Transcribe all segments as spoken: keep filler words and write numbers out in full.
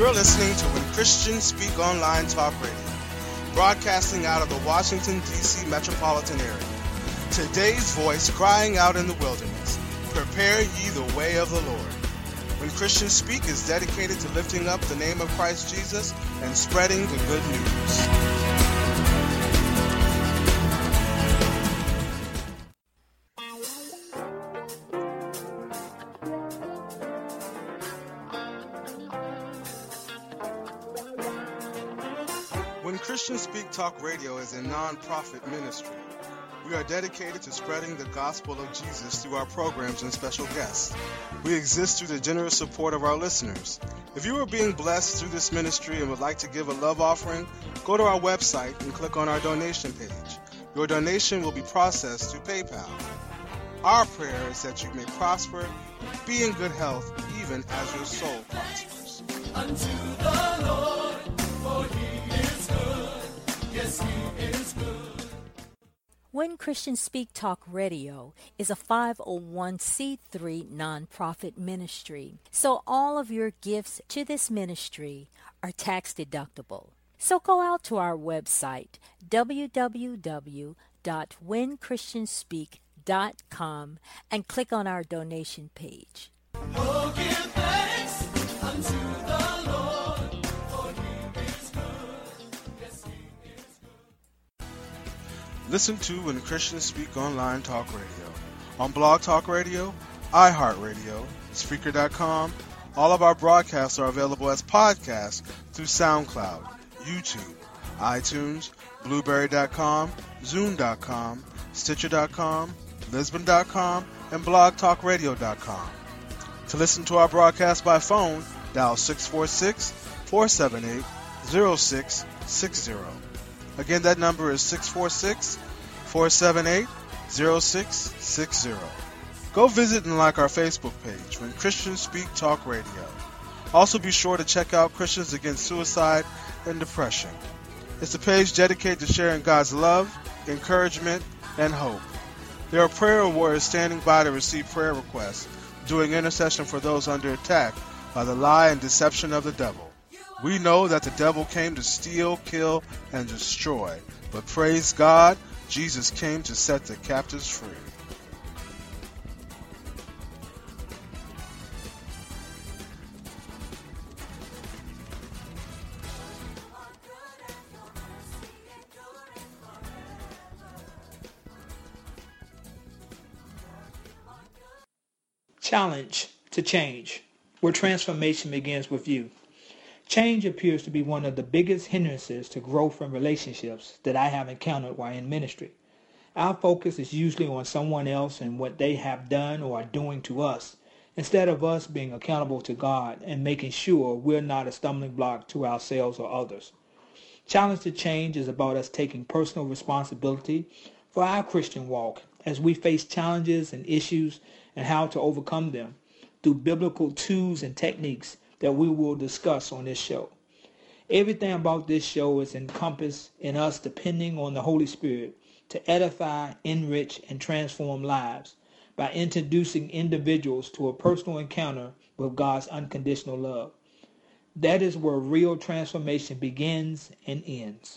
You're listening to When Christians Speak Online Talk Radio, broadcasting out of the Washington, D C metropolitan area. Today's voice crying out in the wilderness, prepare ye the way of the Lord. When Christians Speak is dedicated to lifting up the name of Christ Jesus and spreading the good news. When Christians Speak Talk Radio is a non-profit ministry. We are dedicated to spreading the gospel of Jesus through our programs and special guests. We exist through the generous support of our listeners. If you are being blessed through this ministry and would like to give a love offering, go to our website and click on our donation page. Your donation will be processed through PayPal. Our prayer is that you may prosper, be in good health, even as your soul prospers. Unto the Lord, for he is good. Yes, he is good. When Christians Speak Talk Radio is a five oh one c three nonprofit ministry, so all of your gifts to this ministry are tax deductible. So go out to our website, w w w dot when christians speak dot com, and click on our donation page. Oh, give thanks unto the Lord, for he is good. Yes, he is good. Listen to When Christians Speak Online Talk Radio on Blog Talk Radio, iHeartRadio, Spreaker dot com. All of our broadcasts are available as podcasts through SoundCloud, YouTube, iTunes, Blueberry dot com, Zoom dot com, Stitcher dot com, Lisbon dot com, and Blog Talk Radio dot com. To listen to our broadcast by phone, dial six four six, four seven eight, zero six six zero. Again, that number is six four six, four seven eight, zero six six zero. Go visit and like our Facebook page, When Christians Speak Talk Radio. Also be sure to check out Christians Against Suicide and Depression. It's a page dedicated to sharing God's love, encouragement, and hope. There are prayer warriors standing by to receive prayer requests, doing intercession for those under attack by the lie and deception of the devil. We know that the devil came to steal, kill, and destroy, but praise God, Jesus came to set the captives free. Challenge to change, where transformation begins with you. Change appears to be one of the biggest hindrances to growth in relationships that I have encountered while in ministry. Our focus is usually on someone else and what they have done or are doing to us, instead of us being accountable to God and making sure we're not a stumbling block to ourselves or others. Challenge to change is about us taking personal responsibility for our Christian walk as we face challenges and issues and how to overcome them through biblical tools and techniques that we will discuss on this show. Everything about this show is encompassed in us depending on the Holy Spirit to edify, enrich, and transform lives by introducing individuals to a personal encounter with God's unconditional love. That is where real transformation begins and ends.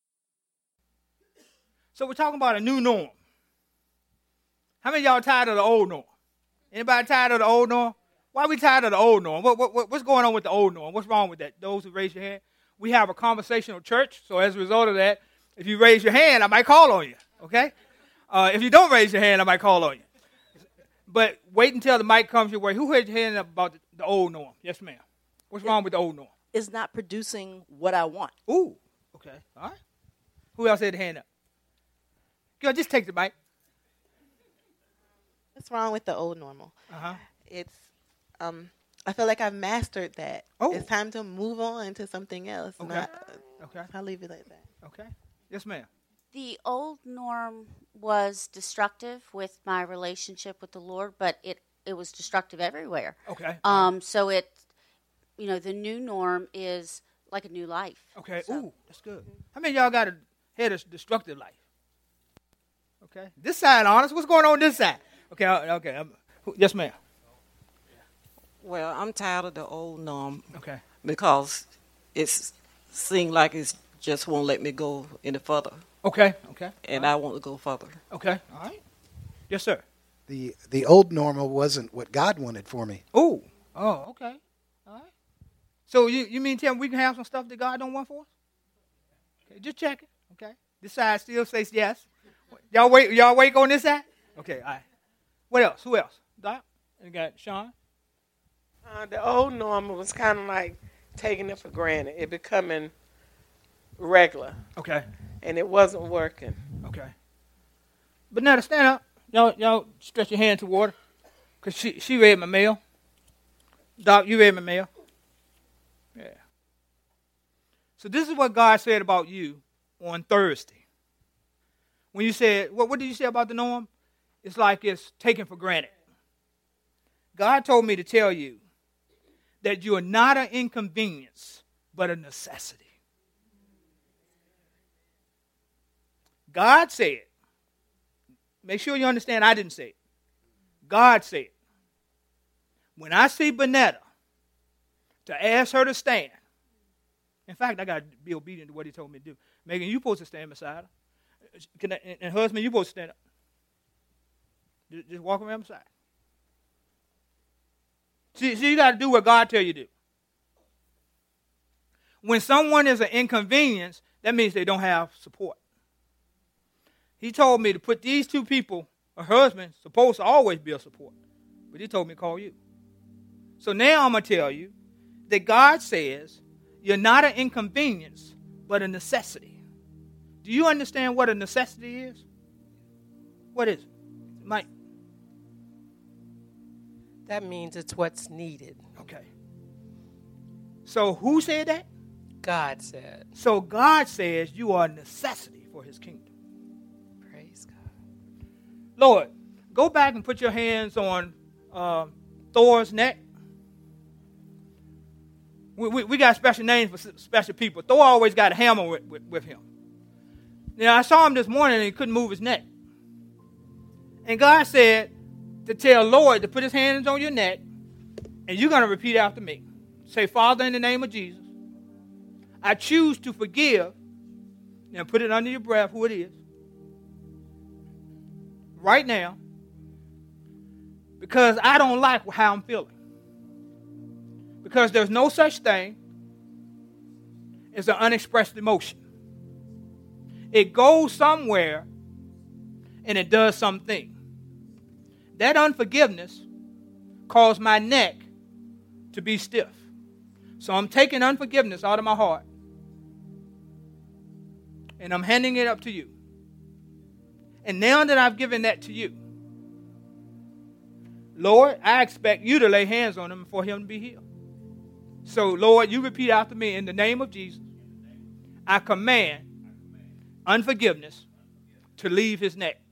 So we're talking about a new norm. How many of y'all tired of the old norm? Anybody tired of the old norm? Why are we tired of the old norm? What, what, what's going on with the old norm? What's wrong with that? Those who raise your hand. We have a conversational church, so as a result of that, if you raise your hand, I might call on you, okay? Uh, if you don't raise your hand, I might call on you. But wait until the mic comes your way. Who raised your hand about the, the old norm? Yes, ma'am. What's wrong with the old norm? It's not producing what I want. Ooh, okay, all right. Who else had a hand up? Girl, just take the mic. What's wrong with the old normal? Uh-huh. It's, um, I feel like I've mastered that. Oh. It's time to move on to something else. Okay. Not, Okay. I'll leave it like that. Okay. Yes, ma'am. The old norm was destructive with my relationship with the Lord, but it, it was destructive everywhere. Okay. Um. So it, you know, the new norm is like a new life. Okay. So. Ooh, that's good. How many of y'all got a had a destructive life? Okay. This side, honest. What's going on this side? Okay. uh, Okay. Um, who- yes, ma'am. Well, I'm tired of the old norm. Okay. because it's seemed like it's just won't let me go any further. Okay, okay. And I want to go further. Okay, all right. Yes, sir. The the old normal wasn't what God wanted for me. Oh, oh, okay. All right. So you, you mean tell me we can have some stuff that God don't want for us? Okay, just check it. Okay. This side still says yes. Y'all wait. Y'all wait on this side. Okay. All right. What else? Who else? Doc. You got Sean. Uh, the old normal was kind of like taking it for granted. It becoming regular. Okay. And it wasn't working. Okay. But now to stand up. Y'all, y'all stretch your hand toward her. Because she, she read my mail. Doc, you read my mail. Yeah. So this is what God said about you on Thursday. When you said, what, what did you say about the norm? It's like it's taken for granted. God told me to tell you that you are not an inconvenience, but a necessity. God said, make sure you understand I didn't say it. God said, when I see Bonetta, to ask her to stand. In fact, I got to be obedient to what he told me to do. Megan, you're supposed to stand beside her. Can I, and husband, you're supposed to stand up. Just, just walk around beside. See, see, you got to do what God tell you to do. When someone is an inconvenience, that means they don't have support. He told me to put these two people, a husband, supposed to always be a support. But he told me to call you. So now I'm going to tell you that God says you're not an inconvenience, but a necessity. Do you understand what a necessity is? What is it? Mike? That means it's what's needed. Okay. So who said that? God said. So God says you are a necessity for his kingdom. Praise God. Lord, go back and put your hands on uh, Thor's neck. We, we, we got special names for special people. Thor always got a hammer with, with, with him. Now, I saw him this morning and he couldn't move his neck. And God said to tell Lord to put his hands on your neck, and you're going to repeat after me. Say, Father, in the name of Jesus, I choose to forgive. Now put it under your breath who it is. Right now. Because I don't like how I'm feeling. Because there's no such thing as an unexpressed emotion. It goes somewhere and it does something. That unforgiveness caused my neck to be stiff. So I'm taking unforgiveness out of my heart and I'm handing it up to you. And now that I've given that to you, Lord, I expect you to lay hands on him for him to be healed. So, Lord, you repeat after me, in the name of Jesus, I command unforgiveness to leave his neck.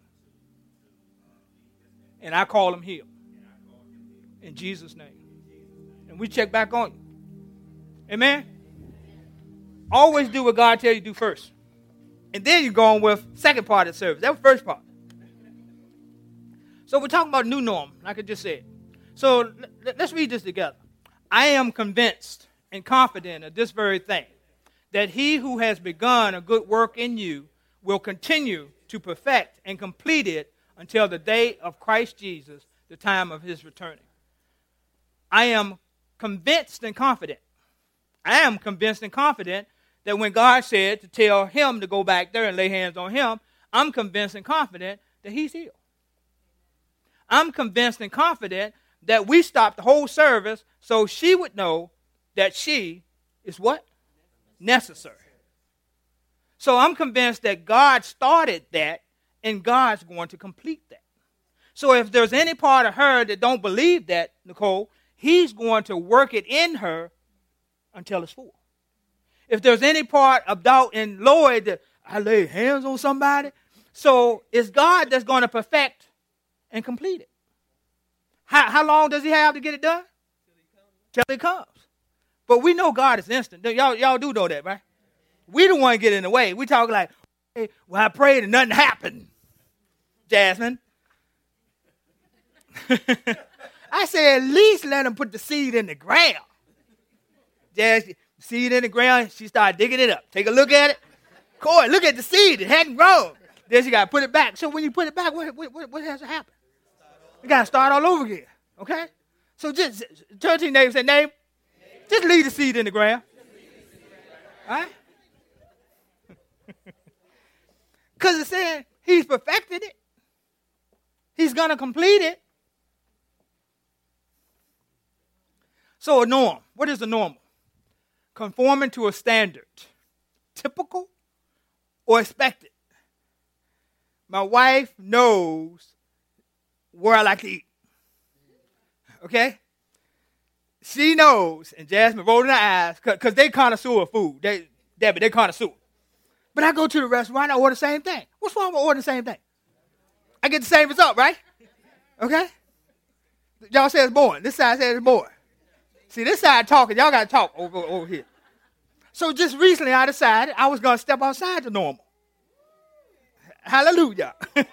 And I call him healed. In Jesus' name. And we check back on you. Amen? Always do what God tells you to do first. And then you go on with second part of the service. That was first part. So we're talking about new norm, like I just said. So let's read this together. I am convinced and confident of this very thing, that he who has begun a good work in you will continue to perfect and complete it until the day of Christ Jesus, the time of his returning. I am convinced and confident. I am convinced and confident that when God said to tell him to go back there and lay hands on him, I'm convinced and confident that he's healed. I'm convinced and confident that we stopped the whole service so she would know that she is what? Necessary. So I'm convinced that God started that and God's going to complete that. So if there's any part of her that don't believe that, Nicole, he's going to work it in her until it's full. If there's any part of doubt in Lloyd that I lay hands on somebody, so it's God that's going to perfect and complete it. How, how long does he have to get it done? Till he comes. But we know God is instant. Y'all, y'all do know that, right? We the one get in the way. We talk like, hey, well, I prayed and nothing happened. Jasmine. I said, at least let him put the seed in the ground. Jazz, seed in the ground, she started digging it up. Take a look at it. Corey, look at the seed. It hadn't grown. Then she got to put it back. So when you put it back, what, what, what has to happen? You got to start all over again, okay? So just turn to your neighbor and say, neighbor, just leave the seed in the ground. All right? Because it's saying he's perfected it. He's going to complete it. So a norm. What is a normal? Conforming to a standard. Typical or expected. My wife knows where I like to eat. Okay? She knows, and Jasmine rolling her eyes, because they connoisseur of food. They, Debbie, they connoisseur. But I go to the restaurant, I order the same thing. What's wrong with ordering the same thing? I get the same result, right? Okay? Y'all say it's boring. This side says it's boring. See, this side talking, y'all got to talk over, over here. So just recently I decided I was going to step outside the normal. Hallelujah.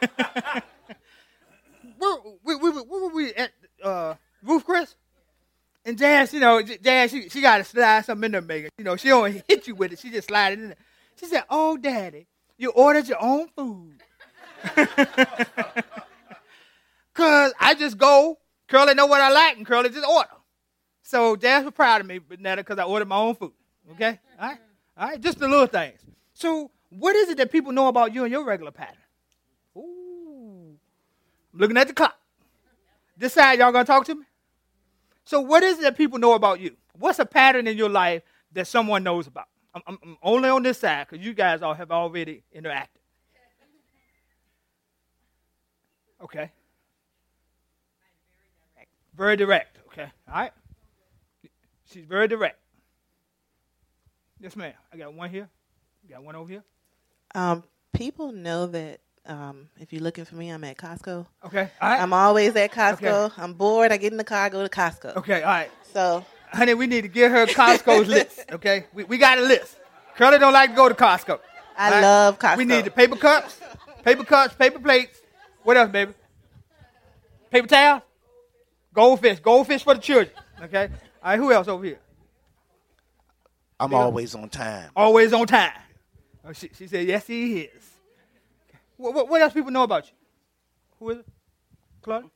where, where, where, where were we at? Uh, Ruth Chris? And Jazz, you know, Jazz, she, she got to slide something in there, Megan. You know, she don't hit you with it. She just slide it in there. She said, oh, Daddy, you ordered your own food. Because I just go, Curly know what I like, and Curly just order. So Jazz was proud of me, Netta, because I ordered my own food. Okay? All right? All right? Just the little things. So what is it that people know about you and your regular pattern? Ooh. I'm looking at the clock. This side, y'all going to talk to me? So what is it that people know about you? What's a pattern in your life that someone knows about? I'm, I'm, I'm only on this side because you guys all have already interacted. Okay. Very direct. Okay. All right. She's very direct. Yes, ma'am. I got one here. Got one over here. Um, people know that um, if you're looking for me, I'm at Costco. Okay. All right. I'm always at Costco. Okay. I'm bored. I get in the car, I go to Costco. Okay. All right. So, honey, we need to get her Costco's list. Okay. We we got a list. Curly don't like to go to Costco. I right? love Costco. We need the paper cups, paper cups, paper plates. What else, baby? Paper towel, goldfish, goldfish for the children. Okay. All right. Who else over here? I'm Bill? always on time. Always on time. Oh, she, she said, yes, he is. What, what, what else people know about you? Who is it? Claudia?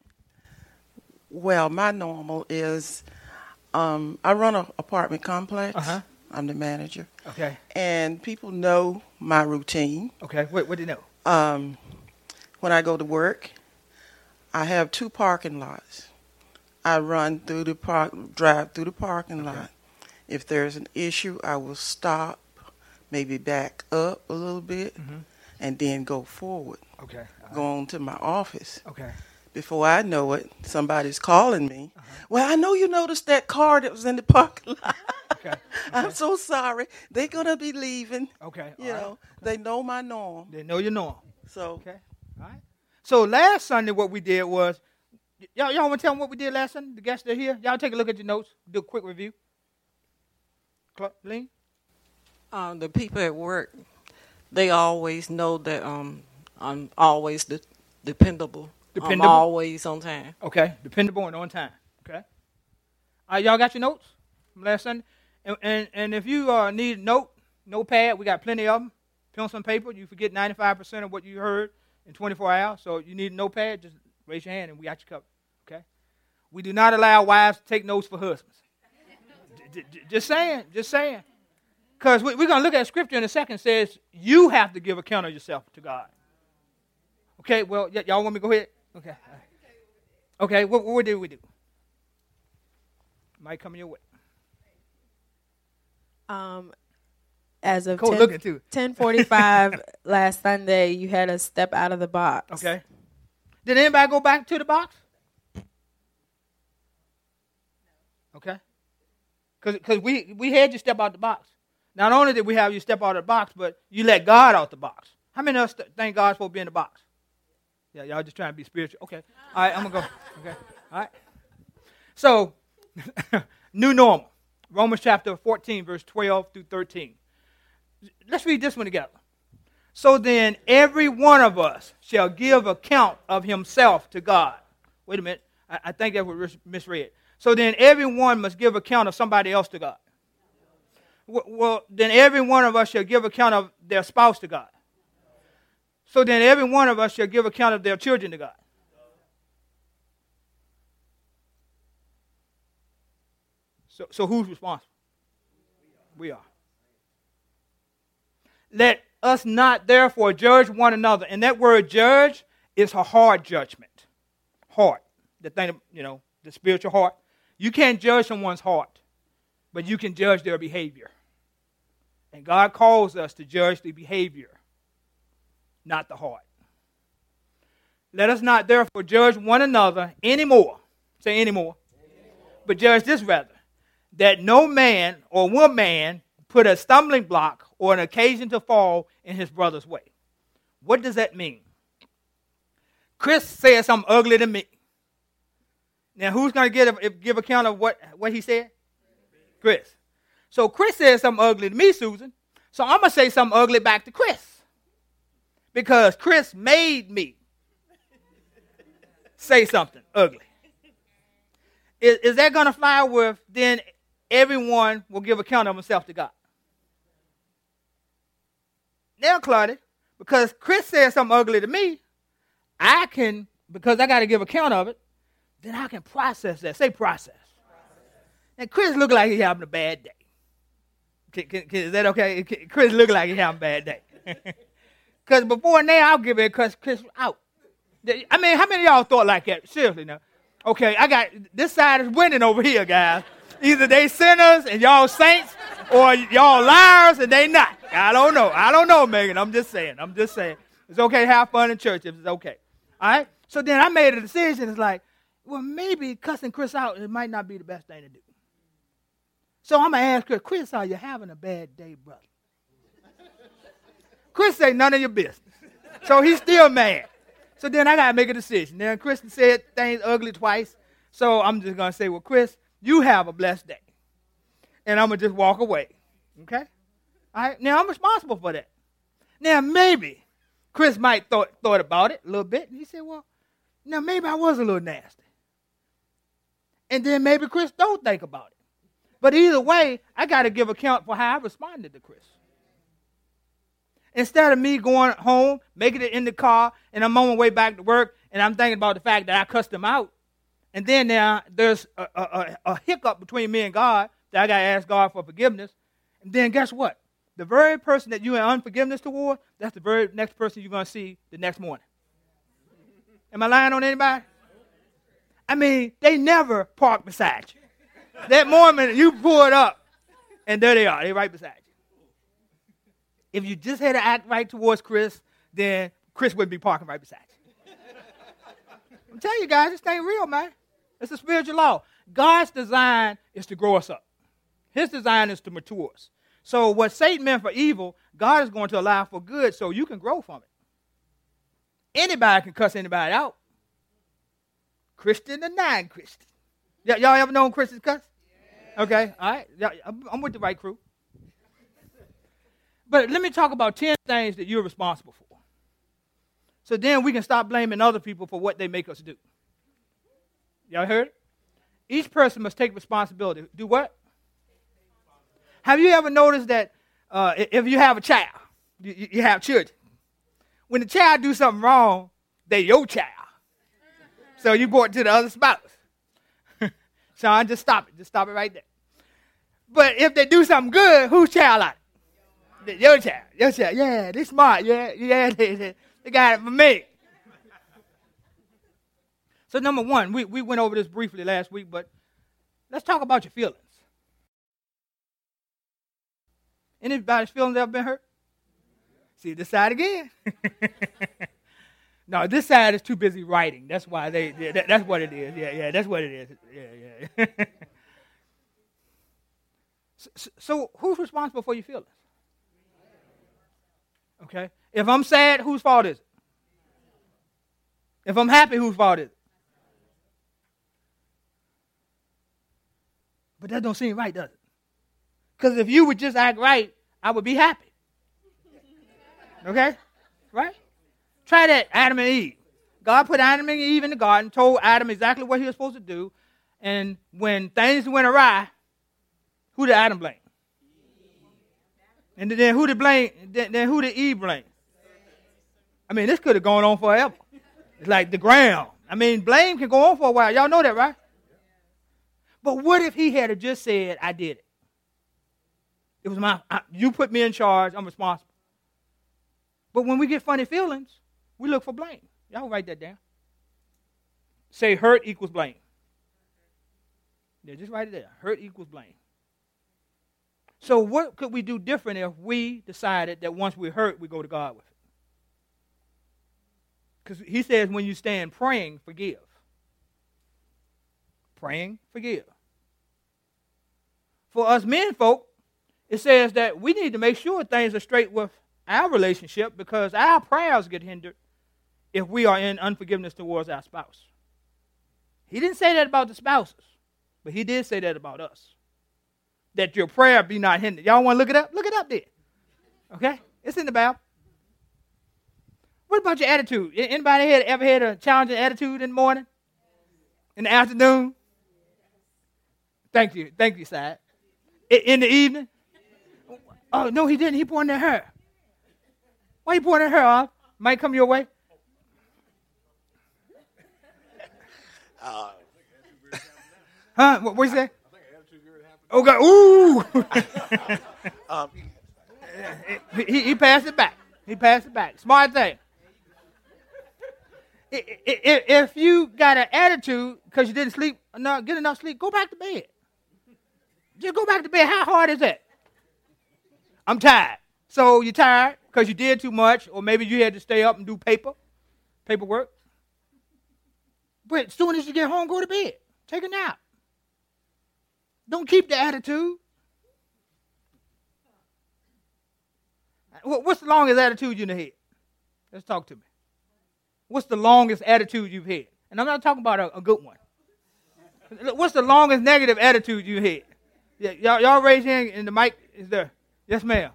Well, my normal is um, I run an apartment complex. Uh-huh. I'm the manager. Okay. And people know my routine. Okay. What, what do you know? Um, when I go to work, I have two parking lots. I run through the park, drive through the parking Okay. lot. If there's an issue, I will stop, maybe back up a little bit, Mm-hmm. and then go forward. Okay. All Go on to my office. right. Okay. Before I know it, somebody's calling me. Uh-huh. Well, I know you noticed that car that was in the parking lot. Okay. Okay. I'm so sorry. They're going to be leaving. Okay. You all know, right. they know my norm. They know your norm. So, Okay. All right. So last Sunday, what we did was, y- y'all, y'all want to tell them what we did last Sunday? The guests that are here? Y'all take a look at your notes. Do a quick review. Cla- Lean? Um, the people at work, they always know that um, I'm always de- dependable. Dependable? I'm always on time. Okay. Dependable and on time. Okay. All right. Y'all got your notes from last Sunday? And, and, and if you uh, need a note, notepad, we got plenty of them. Pencil and paper. You forget ninety-five percent of what you heard in twenty-four hours. So you need a notepad, just raise your hand and we got you covered. Okay? We do not allow wives to take notes for husbands. J- j- just saying. Just saying. Because we, we're going to look at scripture in a second. It says you have to give account of yourself to God. Okay? Well, y- y'all want me to go ahead? Okay. All right. Okay. What, what did we do? Might come your way. Um, as of Cool looking, too. ten forty-five last Sunday, you had to step out of the box. Okay. Did anybody go back to the box? Okay. Because we, we had you step out the box. Not only did we have you step out of the box, but you let God out the box. How many of us th- think God's supposed to be in the box? Yeah, y'all just trying to be spiritual. Okay. All right, I'm going to go. Okay. All right. So, new normal. Romans chapter fourteen, verse twelve through thirteen. Let's read this one together. So then, every one of us shall give account of himself to God. Wait a minute. I, I think that was misread. So then, everyone must give account of somebody else to God. Well, then every one of us shall give account of their spouse to God. So then every one of us shall give account of their children to God. So, so who's responsible? We are. Let us not therefore judge one another. And that word judge is a hard judgment. Heart. The thing, you know, the spiritual heart. You can't judge someone's heart, but you can judge their behavior. And God calls us to judge the behavior, not the heart. Let us not therefore judge one another anymore. Say anymore. But judge this rather, that no man or woman put a stumbling block or an occasion to fall in his brother's way. What does that mean? Chris said something ugly to me. Now, who's going to give, give account of what, what he said? Chris. So Chris said something ugly to me, Susan. So I'm going to say something ugly back to Chris. Because Chris made me say something ugly. Is, is that going to fly with then everyone will give account of himself to God? Now, Claudia, because Chris said something ugly to me, I can, because I got to give account of it, then I can process that. Say process. And Chris looked like he's having a bad day. Can, can, can, is that okay? Chris looked like he's having a bad day. Because before now, I'll give it because Chris out. I mean, how many of y'all thought like that? Seriously now. Okay, I got, this side is winning over here, guys. Either they sinners and y'all saints, or y'all liars and they not. I don't know. I don't know, Megan. I'm just saying. I'm just saying. It's okay to have fun in church if it's okay. All right? So then I made a decision. It's like, well, maybe cussing Chris out, it might not be the best thing to do. So I'm going to ask Chris, Chris, are you having a bad day, brother? Chris say none of your business. So he's still mad. So then I got to make a decision. Then Chris said things ugly twice. So I'm just going to say, well, Chris, you have a blessed day. And I'm going to just walk away. Okay? All right? Now, I'm responsible for that. Now, maybe Chris might thought thought about it a little bit. And he said, well, now maybe I was a little nasty. And then maybe Chris don't think about it. But either way, I got to give account for how I responded to Chris. Instead of me going home, making it in the car, and I'm on my way back to work, and I'm thinking about the fact that I cussed him out, and then now there's a, a, a, a hiccup between me and God that I got to ask God for forgiveness, and then guess what? The very person that you in unforgiveness toward, that's the very next person you're going to see the next morning. Am I lying on anybody? I mean, they never park beside you. That morning, you pull it up, and there they are. They're right beside you. If you just had to act right towards Chris, then Chris wouldn't be parking right beside you. I'm telling you guys, this thing real, man. It's a spiritual law. God's design is to grow us up. His design is to mature us. So what Satan meant for evil, God is going to allow for good so you can grow from it. Anybody can cuss anybody out. Christian and non-Christian. Y- y'all ever known Christians cuss? Yeah. Okay, all right. Y- I'm with the right crew. But let me talk about ten things that you're responsible for. So then we can stop blaming other people for what they make us do. Y'all heard it? Each person must take responsibility. Do what? Have you ever noticed that uh, if you have a child, you, you have children, when the child do something wrong, they your child. So you go it to the other spouse. Sean, just stop it. Just stop it right there. But if they do something good, whose child are they? Your child. Your child. Yeah, they smart. Yeah, yeah, they, they, they got it for me. So number one, we, we went over this briefly last week, but let's talk about your feelings. Anybody's feelings ever been hurt? See this side again. No, this side is too busy writing. That's why they. Yeah, that, that's what it is. Yeah, yeah, that's what it is. Yeah, yeah. so, so, who's responsible for your feelings? Okay. If I'm sad, whose fault is it? If I'm happy, whose fault is it? But that don't seem right, does it? Because if you would just act right, I would be happy. Okay? Right? Try that, Adam and Eve. God put Adam and Eve in the garden, told Adam exactly what he was supposed to do, and when things went awry, who did Adam blame? And then who did blame? Then, then who did Eve blame? I mean, this could have gone on forever. It's like the ground. I mean, blame can go on for a while. Y'all know that, right? But what if he had just said, I did it? It was my, I, you put me in charge, I'm responsible. But when we get funny feelings, we look for blame. Y'all write that down. Say hurt equals blame. Yeah, just write it there. Hurt equals blame. So what could we do different if we decided that once we're hurt, we go to God with it? Because he says when you stand praying, forgive. Praying, forgive. For us men folk, it says that we need to make sure things are straight with our relationship because our prayers get hindered if we are in unforgiveness towards our spouse. He didn't say that about the spouses, but he did say that about us. That your prayer be not hindered. Y'all want to look it up? Look it up there. Okay? It's in the Bible. What about your attitude? Anybody here ever had a challenging attitude in the morning? In the afternoon? Thank you. Thank you, Side. In the evening? Oh, no, he didn't. He pointed at her. Why you pointing at her, Off? Might come your way? Uh, huh? What, what you say? Oh, God. Ooh. um, he, he passed it back. He passed it back. Smart thing. If you got an attitude because you didn't sleep enough, get enough sleep, go back to bed. Just go back to bed. How hard is that? I'm tired. So you're tired because you did too much, or maybe you had to stay up and do paper, paperwork. But as soon as you get home, go to bed. Take a nap. Don't keep the attitude. What's the longest attitude you had? Let's talk to me. What's the longest attitude you've had? And I'm not talking about a, a good one. What's the longest negative attitude you had? Yeah, y'all, y'all raise your hand and the mic is there. Yes, ma'am.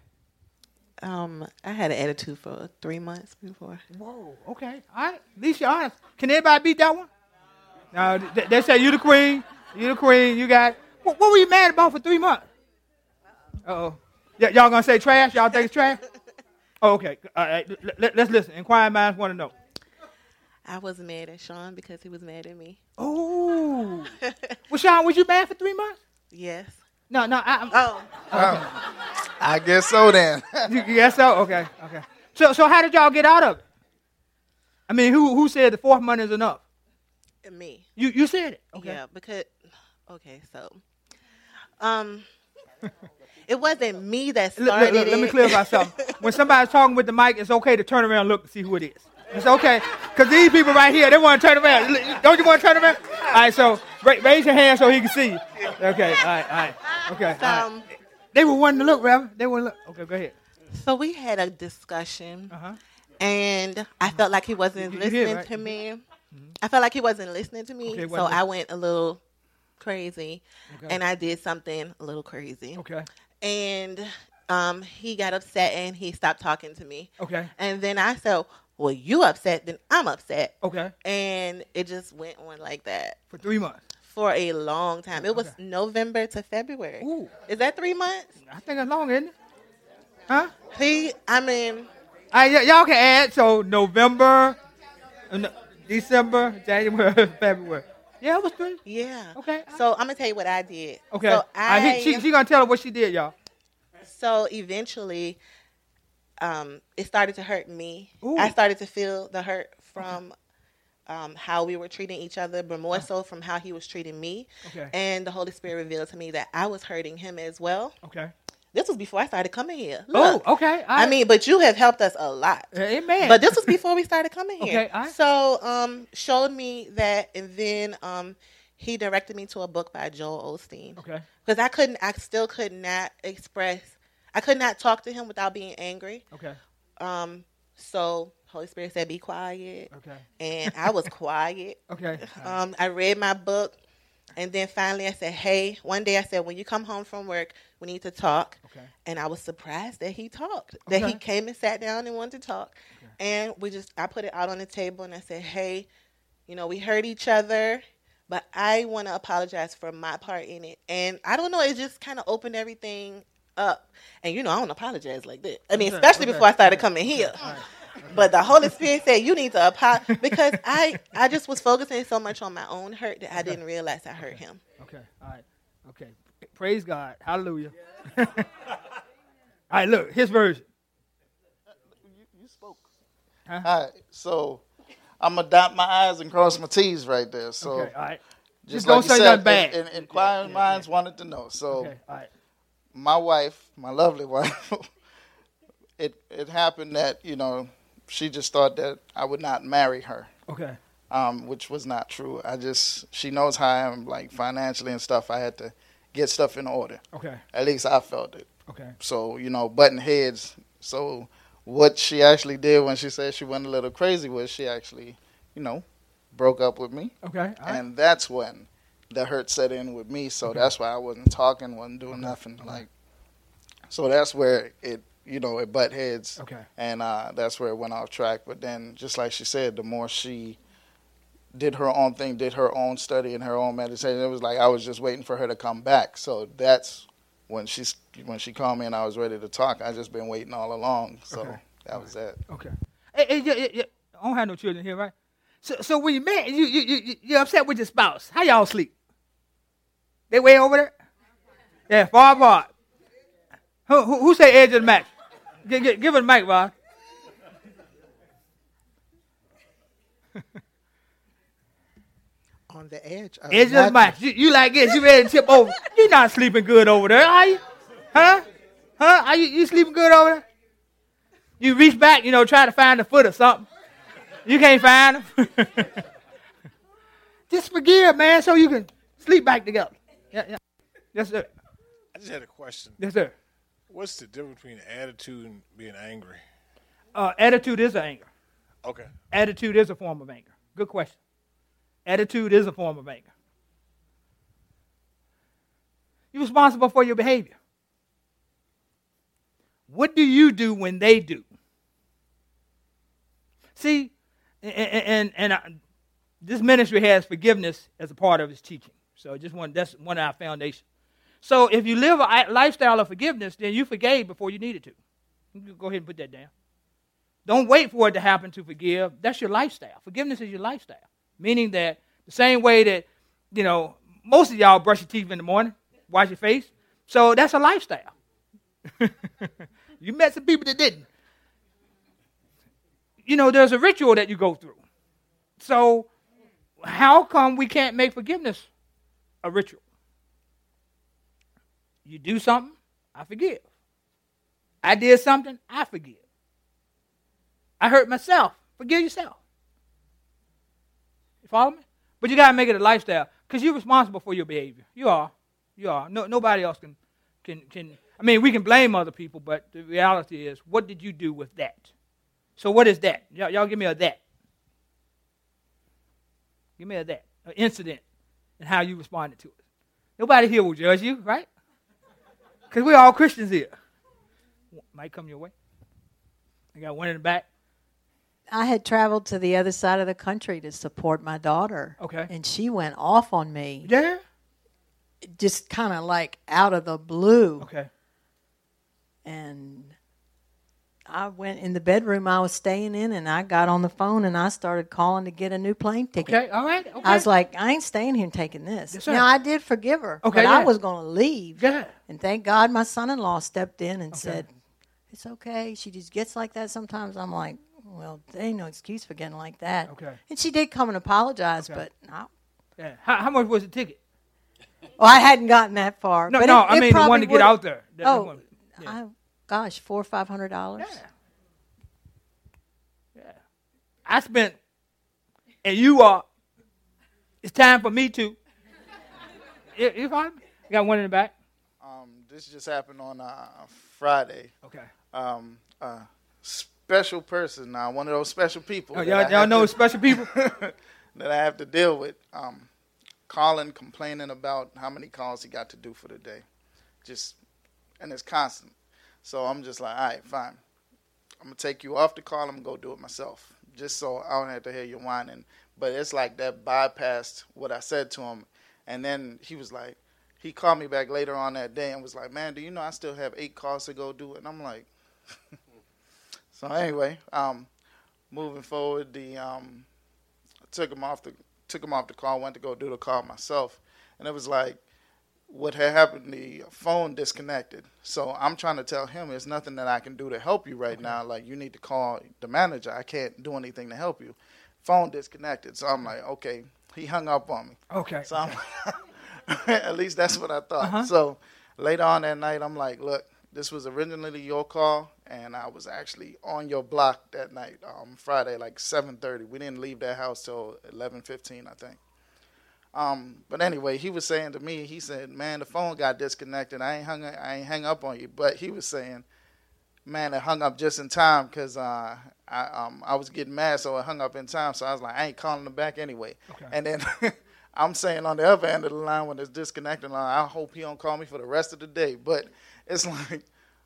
Um, I had an attitude for three months before. Whoa, okay. All right. At least you're honest. Can anybody beat that one? No, they, they say you the queen. You the queen. You got what, what were you mad about for three months? Uh-oh. Y- y'all going to say trash? Y'all think it's trash? Oh, okay. All right. L- l- let's listen. Inquiring minds want to know. I was mad at Sean because he was mad at me. Oh. Well, Sean, was you mad for three months? Yes. No, no. I, I'm, oh. oh. I guess so then. you, you guess so? Okay, okay. So so how did y'all get out of it? I mean, who who said the fourth month is enough? Me. You you said it. Okay. Yeah, because, okay, so, um, it wasn't me that started look, look, it. Let me clear about something. When somebody's talking with the mic, it's okay to turn around and look to see who it is. It's okay. Because these people right here, they want to turn around. Don't you want to turn around? All right, so ra- raise your hand so he can see you. Okay, all right, all right. Okay, So, all right. They were wanting to look, Reverend. They were look. Okay, go ahead. So we had a discussion, uh-huh. and I felt like he wasn't You- you listening did, right? to me. Mm-hmm. I felt like he wasn't listening to me, Okay, so what I did- went a little crazy, Okay. and I did something a little crazy. Okay. And um, he got upset, and he stopped talking to me. Okay. And then I said, well, you upset, then I'm upset. Okay. And it just went on like that. For three months. For a long time. It was Okay. November to February. Ooh. Is that three months? I think it's long, isn't it? Huh? He, I mean. All right, y- y'all can add. So November, uh, no, December, January, February. Yeah, it was three. Yeah. Okay. So I'm gonna tell you what I did. Okay. So All right, I, he- she she gonna tell her what she did, y'all. So eventually, um, it started to hurt me. Ooh. I started to feel the hurt from um, how we were treating each other, but more so from how he was treating me. Okay. And the Holy Spirit revealed to me that I was hurting him as well. Okay. This was before I started coming here. Look, Oh, okay. All I right. mean, but you have helped us a lot. Amen. But this was before we started coming here. Okay, all right. So, um, showed me that, and then um, he directed me to a book by Joel Osteen. Okay. Because I couldn't, I still could not express, I could not talk to him without being angry. Okay. Um, so Holy Spirit said, "Be quiet." Okay. And I was quiet. Okay. Um, I read my book, and then finally I said, "Hey." One day I said, "When you come home from work, we need to talk." Okay. And I was surprised that he talked. That he Okay. came and sat down and wanted to talk. And we just, I put it out on the table and I said, "Hey, you know, we hurt each other, but I want to apologize for my part in it." And I don't know, it just kind of opened everything up. And, you know, I don't apologize like that. I mean, Okay, especially okay. before I started coming here. But the Holy Spirit said, you need to apologize. Because I, I just was focusing so much on my own hurt that I didn't realize I hurt him. Okay, all right. Okay. Praise God. Hallelujah. All right, look, his version. You spoke. Huh? All right, so I'm going to dot my I's and cross my T's right there. So Okay, all right. Just, Just like don't you say said, nothing bad. in- in- inquiring minds wanted to know. So Okay, all right. my wife, my lovely wife, it it happened that, you know, she just thought that I would not marry her. Okay. Um, which was not true. I just, she knows how I am, like, financially and stuff. I had to get stuff in order. Okay. At least I felt it. Okay. So, you know, button heads. So what she actually did when she said she went a little crazy was she actually, you know, broke up with me. Okay. All right. And that's when the hurt set in with me. So Okay. that's why I wasn't talking, wasn't doing nothing. Like, so that's where it, you know, it butt heads. Okay. And uh, that's where it went off track. But then, just like she said, the more she did her own thing, did her own study and her own meditation, it was like I was just waiting for her to come back. So that's when she when she called me and I was ready to talk. I just been waiting all along. So Okay. that was that. Okay. Hey, hey, yeah, yeah, yeah. I don't have no children here, right? So, so when you met, you you you you're upset with your spouse. How y'all sleep? They way over there? Yeah, far apart. Who who, who say edge of the match? Give, give, give it a mic, Rod. On the edge. Of Edge of the match. You, you like this? You ready to tip over? You not sleeping good over there, are you? Huh? Huh? Are you, you sleeping good over there? You reach back, you know, try to find the foot or something. You can't find them. Just forgive, man, so you can sleep back together. Yeah, yeah. Yes, sir. I just had a question. Yes, sir. What's the difference between attitude and being angry? Uh, attitude is anger. Okay. Attitude is a form of anger. Good question. Attitude is a form of anger. You're responsible for your behavior. What do you do when they do? See, and, and, and uh, this ministry has forgiveness as a part of its teaching. So just one, that's one of our foundations. So if you live a lifestyle of forgiveness, then you forgave before you needed to. You can go ahead and put that down. Don't wait for it to happen to forgive. That's your lifestyle. Forgiveness is your lifestyle. Meaning that the same way that, you know, most of y'all brush your teeth in the morning, wash your face. So that's a lifestyle. You met some people that didn't. You know, there's a ritual that you go through. So how come we can't make forgiveness a ritual? You do something, I forgive. I did something, I forgive. I hurt myself, forgive yourself. You follow me? But you got to make it a lifestyle because you're responsible for your behavior. You are. You are. No, nobody else can, can, can. I mean, we can blame other people, but the reality is, what did you do with that? So what is that? Y'all, y'all give me a that. Give me a that. An incident and how you responded to it. Nobody here will judge you, right? Because we're all Christians here. Might come your way. I got one in the back. I had traveled to the other side of the country to support my daughter. Okay. And she went off on me. Yeah? Just kind of like out of the blue. Okay. And I went in the bedroom I was staying in, and I got on the phone, and I started calling to get a new plane ticket. Okay, all right. Okay. I was like, I ain't staying here and taking this. Yes, sir. Now, I did forgive her, Okay, but yeah. I was going to leave. Yeah. And thank God my son-in-law stepped in and Okay. said, it's okay. She just gets like that sometimes. I'm like, well, there ain't no excuse for getting like that. Okay. And she did come and apologize, Okay. but no. Yeah. How, how much was the ticket? Well, I hadn't gotten that far. No, but no, it, I it mean the probably one to get would've- out there. That- that Oh, one. Yeah. I, gosh, four or five hundred dollars. Yeah. Yeah. I spent, and you are, it's time for me to. You, you follow me? You got one in the back? Um, this just happened on uh, Friday. Okay. Um, uh, special person, uh, one of those special people. Oh, that y'all- I y'all have know to- special people? that I have to deal with. Um, calling, complaining about how many calls he got to do for the day. Just, and it's constant. So I'm just like, all right, fine. I'm going to take you off the call. I'm going to go do it myself. Just so I don't have to hear you whining. But it's like that bypassed what I said to him. And then he was like, he called me back later on that day and was like, man, do you know I still have eight calls to go do it? And I'm like, so anyway, um, moving forward, the um, I took him off the took him off the call, went to go do the call myself, and it was like, what had happened, the phone disconnected. So I'm trying to tell him there's nothing that I can do to help you right okay. now. Like, you need to call the manager. I can't do anything to help you. Phone disconnected. So I'm like, okay. He hung up on me. Okay. So I'm at least that's what I thought. Uh-huh. So later on that night, I'm like, look, this was originally your call, and I was actually on your block that night, um, Friday, like seven thirty. We didn't leave that house till eleven fifteen, I think. Um, but anyway, he was saying to me, he said, man, the phone got disconnected. I ain't hung, I ain't hung up on you. But he was saying, man, it hung up just in time because uh, I, um, I was getting mad, so it hung up in time. So I was like, I ain't calling him back anyway. Okay. And then I'm saying on the other end of the line when it's disconnected, I hope he don't call me for the rest of the day. But it's like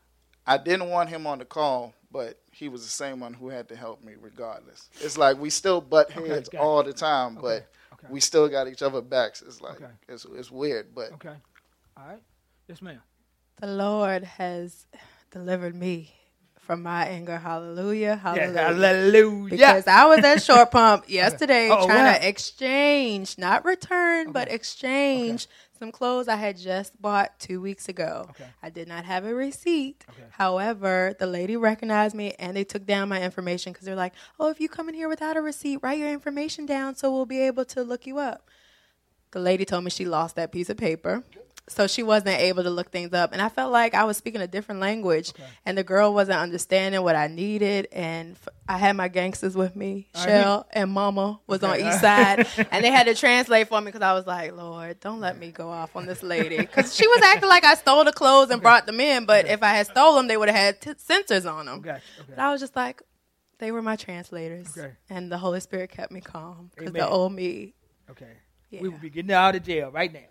I didn't want him on the call, but he was the same one who had to help me regardless. It's like we still butt heads okay, all the time, okay. but okay. we still got each other backs. It's like okay. it's it's weird, but okay. All right, yes, ma'am. The Lord has delivered me from my anger. Hallelujah, hallelujah, yes, hallelujah. Because I was at Short Pump yesterday okay. oh, trying wow. to exchange, not return, okay. but exchange okay. some clothes I had just bought two weeks ago. Okay. I did not have a receipt. Okay. However, the lady recognized me and they took down my information because they're like, oh, if you come in here without a receipt, write your information down so we'll be able to look you up. The lady told me she lost that piece of paper. So she wasn't able to look things up. And I felt like I was speaking a different language. Okay. And the girl wasn't understanding what I needed. And f- I had my gangsters with me. All Shell right. and Mama was okay. on each side. And they had to translate for me because I was like, Lord, don't let me go off on this lady. Because she was acting like I stole the clothes and okay. brought them in. But okay. if I had stole them, they would have had t- sensors on them. Okay. Okay. But I was just like, they were my translators. Okay. And the Holy Spirit kept me calm. Because the old me. Okay. Yeah. We will be getting out of jail right now.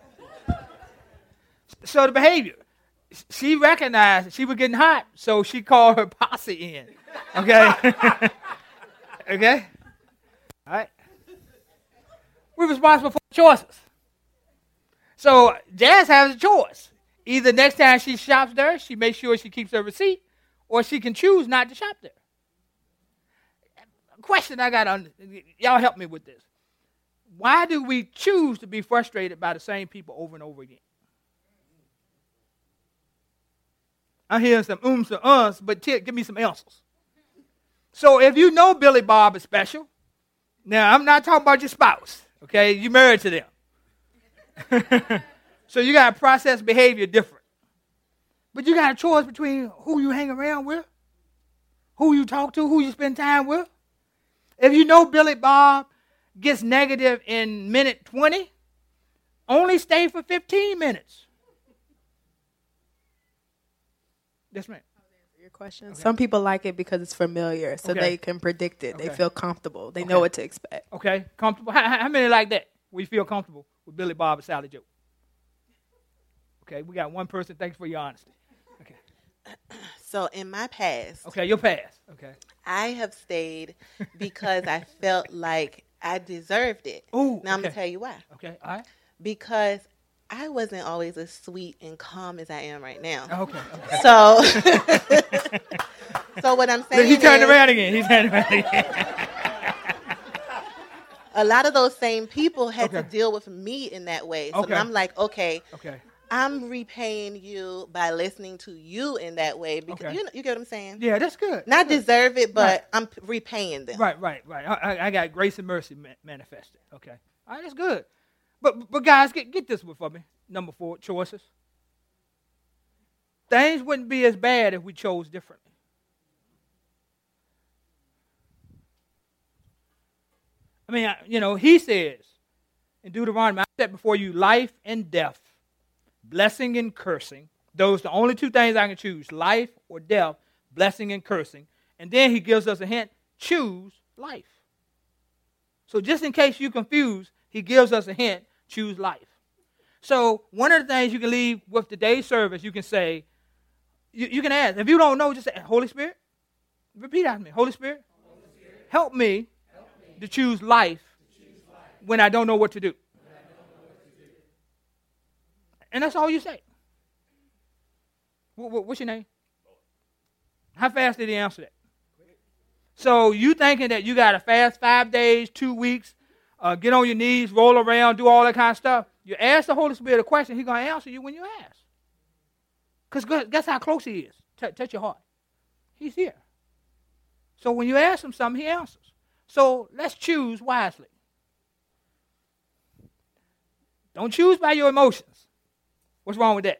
So the behavior, she recognized she was getting hot, so she called her posse in. Okay? Okay? All right? We're responsible for choices. So Jazz has a choice. Either next time she shops there, she makes sure she keeps her receipt, or she can choose not to shop there. Question I got on, y'all help me with this. Why do we choose to be frustrated by the same people over and over again? I'm hearing some ums and uns, but t- give me some answers. So if you know Billy Bob is special, now I'm not talking about your spouse, okay? You married to them. So you got to process behavior different. But you got a choice between who you hang around with, who you talk to, who you spend time with. If you know Billy Bob gets negative in minute twenty, only stay for fifteen minutes. Yes, ma'am. Your question. Okay. Some people like it because it's familiar, so okay. they can predict it. Okay. They feel comfortable. They okay. know what to expect. Okay, comfortable. How, how many like that? We feel comfortable with Billy Bob and Sally Joe. Okay, we got one person. Thanks for your honesty. Okay. So in my past. Okay, your past. Okay. I have stayed because I felt like I deserved it. Ooh. Now I'm okay. gonna tell you why. Okay. All right. Because I wasn't always as sweet and calm as I am right now. Okay. okay. So, so what I'm saying He turned is, around again. He turned around again. A lot of those same people had okay. to deal with me in that way. So okay. I'm like, okay, okay, I'm repaying you by listening to you in that way. Because okay. you know, you get what I'm saying? Yeah, that's good. Not good. deserve it, but right. I'm repaying them. Right, right, right. I, I got grace and mercy ma- manifested. Okay. All right, that's good. But but guys, get get this one for me. Number four, choices. Things wouldn't be as bad if we chose differently. I mean, I, you know, he says in Deuteronomy, I set before you life and death, blessing and cursing. Those are the only two things I can choose, life or death, blessing and cursing. And then he gives us a hint, choose life. So just in case you're confused, he gives us a hint, choose life. So one of the things you can leave with today's service, you can say, you, you can ask. If you don't know, just say, Holy Spirit, repeat after me. Holy Spirit, Holy Spirit help, me help me to choose life, to choose life when I don't know what to do. And that's all you say. What, what, what's your name? How fast did he answer that? So you thinking that you got to fast five days, two weeks, uh, get on your knees, roll around, do all that kind of stuff. You ask the Holy Spirit a question, he's going to answer you when you ask. Because guess how close he is. T- touch your heart. He's here. So when you ask him something, he answers. So let's choose wisely. Don't choose by your emotions. What's wrong with that?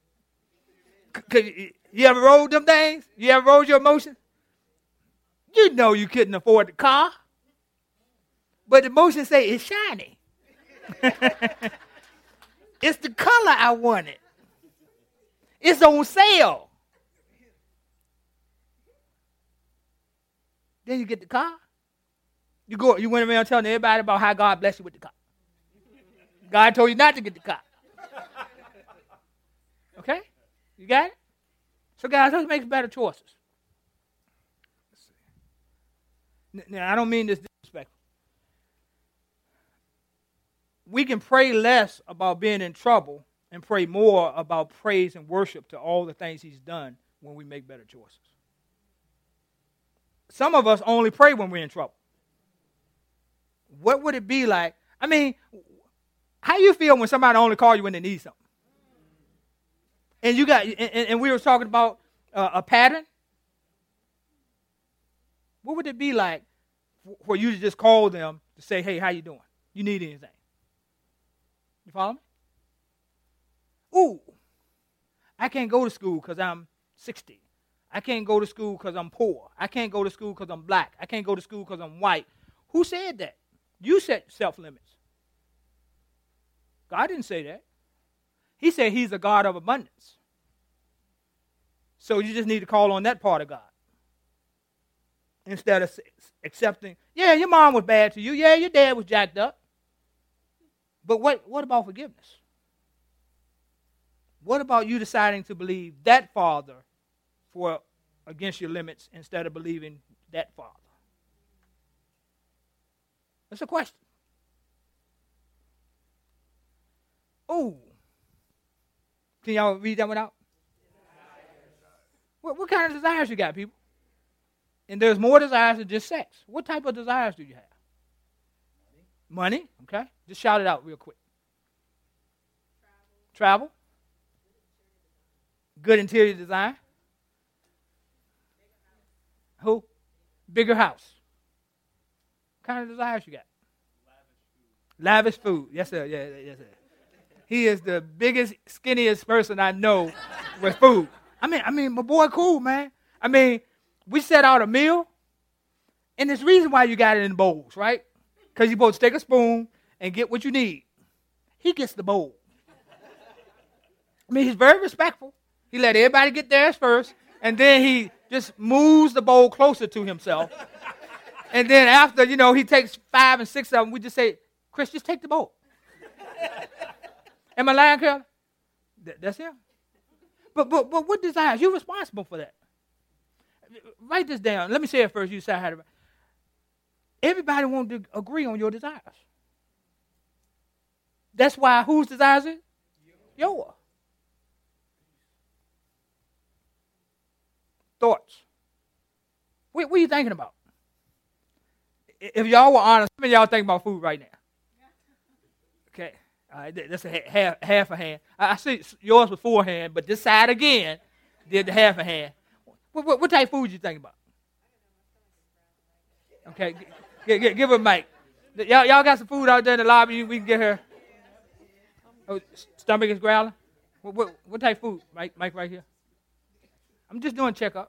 C- you ever rode them things? You ever rode your emotions? You know you couldn't afford the car. But the emotions say it's shiny. It's the color I wanted. It's on sale. Then you get the car. You go. You went around telling everybody about how God blessed you with the car. God told you not to get the car. Okay? You got it? So guys, let's make better choices. Now, I don't mean this disrespectful. We can pray less about being in trouble and pray more about praise and worship to all the things he's done when we make better choices. Some of us only pray when we're in trouble. What would it be like? I mean, how you feel when somebody only calls you when they need something? And you got, and, and we were talking about uh, a pattern. What would it be like for you to just call them to say, hey, how you doing? You need anything? You follow me? Ooh, I can't go to school because I'm sixty. I can't go to school because I'm poor. I can't go to school because I'm black. I can't go to school because I'm white. Who said that? You set self-limits. God didn't say that. He said he's a God of abundance. So you just need to call on that part of God. Instead of accepting, yeah, your mom was bad to you. Yeah, your dad was jacked up. But what, what about forgiveness? What about you deciding to believe that father for against your limits instead of believing that father? That's a question. Oh. Can y'all read that one out? What, what kind of desires you got, people? And there's more desires than just sex. What type of desires do you have? Money, okay. Just shout it out real quick. Travel. Travel. Good interior design. Who? Bigger house. What kind of desires you got? Lavish food. Lavish food. Yes, sir. Yeah, yes, sir. He is the biggest, skinniest person I know with food. I mean, I mean, my boy cool, man. I mean, we set out a meal, and there's reason why you got it in bowls, right? Because you're supposed to take a spoon and get what you need. He gets the bowl. I mean, he's very respectful. He let everybody get theirs first, and then he just moves the bowl closer to himself. And then after, you know, he takes five and six of them, we just say, Chris, just take the bowl. Am I lying, Carol? Th- that's him. But, but, but what desires? You're responsible for that. Write this down. Let me say it first. You decide how to. Everybody wants to agree on your desires. That's why whose desires it? Yours. Thoughts. What, what are you thinking about? If y'all were honest, how many of y'all thinking about food right now? Okay. All right, that's a half, half a hand. I, I see yours was full hand, but this side again did the half a hand. What, what, what type of food you thinking about? Okay, g- g- g- give her a mic. Y'all, y'all got some food out there in the lobby. We can get her. Oh, stomach is growling. What, what, what type of food? Mike, Mike, right here. I'm just doing checkup.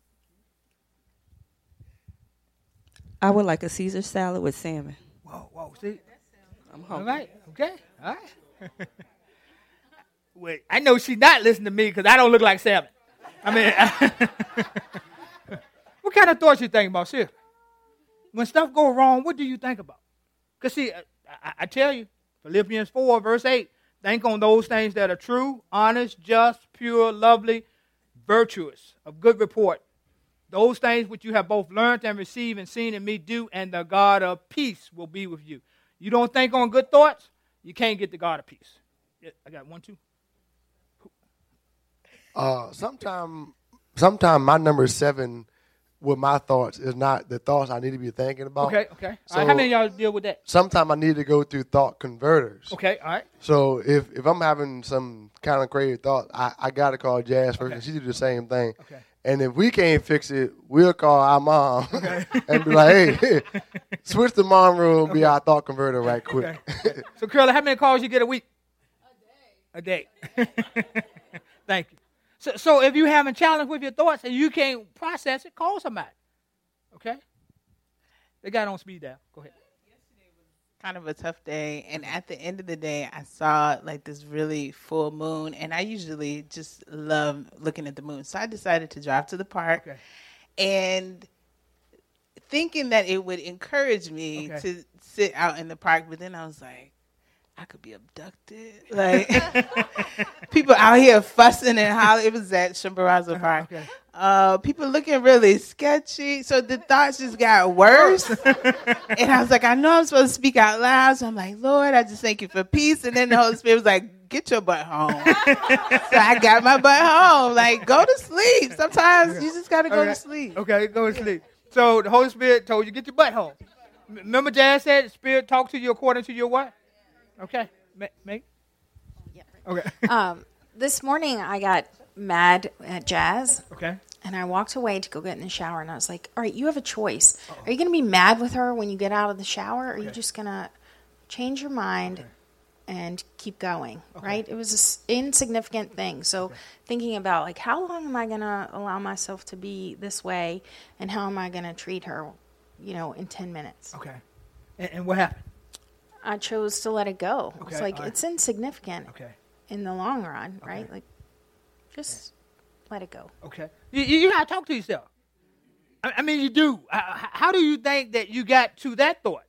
I would like a Caesar salad with salmon. Whoa, whoa, see? I'm All hungry. right, okay, all right. Wait, I know she's not listening to me because I don't look like salmon. I mean, what kind of thoughts you think about, seriously? When stuff go wrong, what do you think about? Because, see, I, I tell you, Philippians four, verse eight, think on those things that are true, honest, just, pure, lovely, virtuous, of good report. Those things which you have both learned and received and seen in me do, and the God of peace will be with you. You don't think on good thoughts, you can't get the God of peace. I got one, two. Uh, sometime, sometime my number seven with my thoughts is not the thoughts I need to be thinking about. Okay, okay. So All right, how many of y'all deal with that? Sometimes I need to go through thought converters. Okay, all right. So if, if I'm having some kind of crazy thought, I, I got to call Jazz first, and she do the same thing. Okay. And if we can't fix it, we'll call our mom Okay. and be like, hey, switch the mom room and be our thought converter right quick. Okay. So, Curly, how many calls you get a week? A day. A day. Thank you. So, so if you're having challenge with your thoughts and you can't process it, call somebody. Okay? They got on speed dial. Go ahead. Kind of a tough day, and at the end of the day, I saw like this really full moon, and I usually just love looking at the moon. So I decided to drive to the park, Okay. and thinking that it would encourage me Okay. to sit out in the park, but then I was like, I could be abducted. Like people out here fussing and hollering. It was at Chimborazo Park. Okay. Uh, people looking really sketchy. So the thoughts just got worse. And I was like, I know I'm supposed to speak out loud. So I'm like, Lord, I just thank you for peace. And then the Holy Spirit was like, get your butt home. So I got my butt home. Like, go to sleep. Sometimes you just got to go Okay. to sleep. Okay, go to sleep. So the Holy Spirit told you, get your butt home. M- Remember Jazz said, the Spirit talk to you according to your what? Okay. Ma- Meg? Okay. um, this morning I got mad at Jazz. Okay. And I walked away to go get in the shower, and I was like, all right, you have a choice. Are you going to be mad with her when you get out of the shower, or are you just going to change your mind and keep going, right? It was this insignificant thing. So thinking about, like, how long am I going to allow myself to be this way, and how am I going to treat her, you know, in ten minutes? Okay. And, and what happened? I chose to let it go. Okay, It's like, all right. it's insignificant Okay. in the long run, right? Like, just let it go. Okay. You, you, you got to talk to yourself. I, I mean, you do. Uh, h- how do you think that you got to that thought?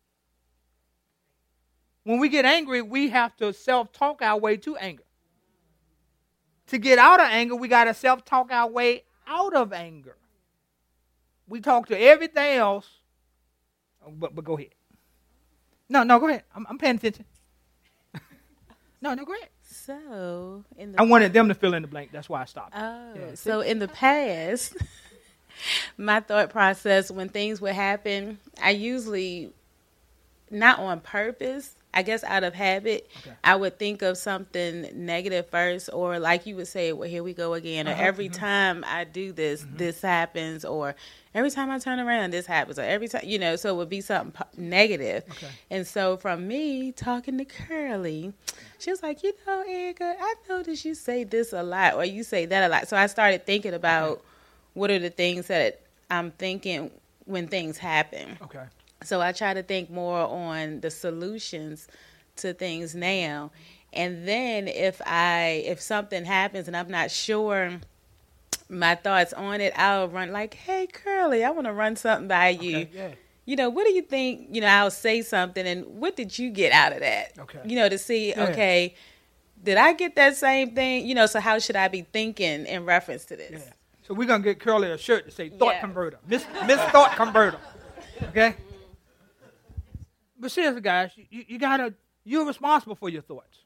When we get angry, we have to self-talk our way to anger. To get out of anger, we got to self-talk our way out of anger. We talk to everything else, but, but go ahead. No, no, go ahead. I'm, I'm paying attention. no, no, go ahead. So, in the I wanted them to fill in the blank. That's why I stopped. Oh, Yeah, see? so in the past, my thought process when things would happen, I usually, not on purpose, I guess out of habit, I would think of something negative first, or like you would say, well, here we go again, or Uh-huh, every mhm. time I do this, this happens, or every time I turn around, this happens, or every time, you know, so it would be something po- negative. And so from me talking to Curly, she was like, you know, Erica, I noticed you say this a lot, or you say that a lot. So I started thinking about what are the things that I'm thinking when things happen. Okay. So I try to think more on the solutions to things now. And then if I if something happens and I'm not sure my thoughts on it, I'll run like, hey, Curly, I want to run something by you. Okay, yeah. You know, what do you think? You know, I'll say something, and what did you get out of that? Okay. You know, to see, Yeah. okay, did I get that same thing? You know, so how should I be thinking in reference to this? Yeah. So we're going to get Curly a shirt to say Thought Yeah. Converter. Miss, Miss Thought Converter. Okay? But seriously, guys, you, you gotta, you're responsible for your thoughts.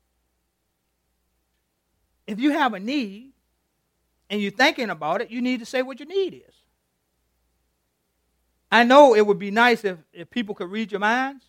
If you have a need and you're thinking about it, you need to say what your need is. I know it would be nice if, if people could read your minds.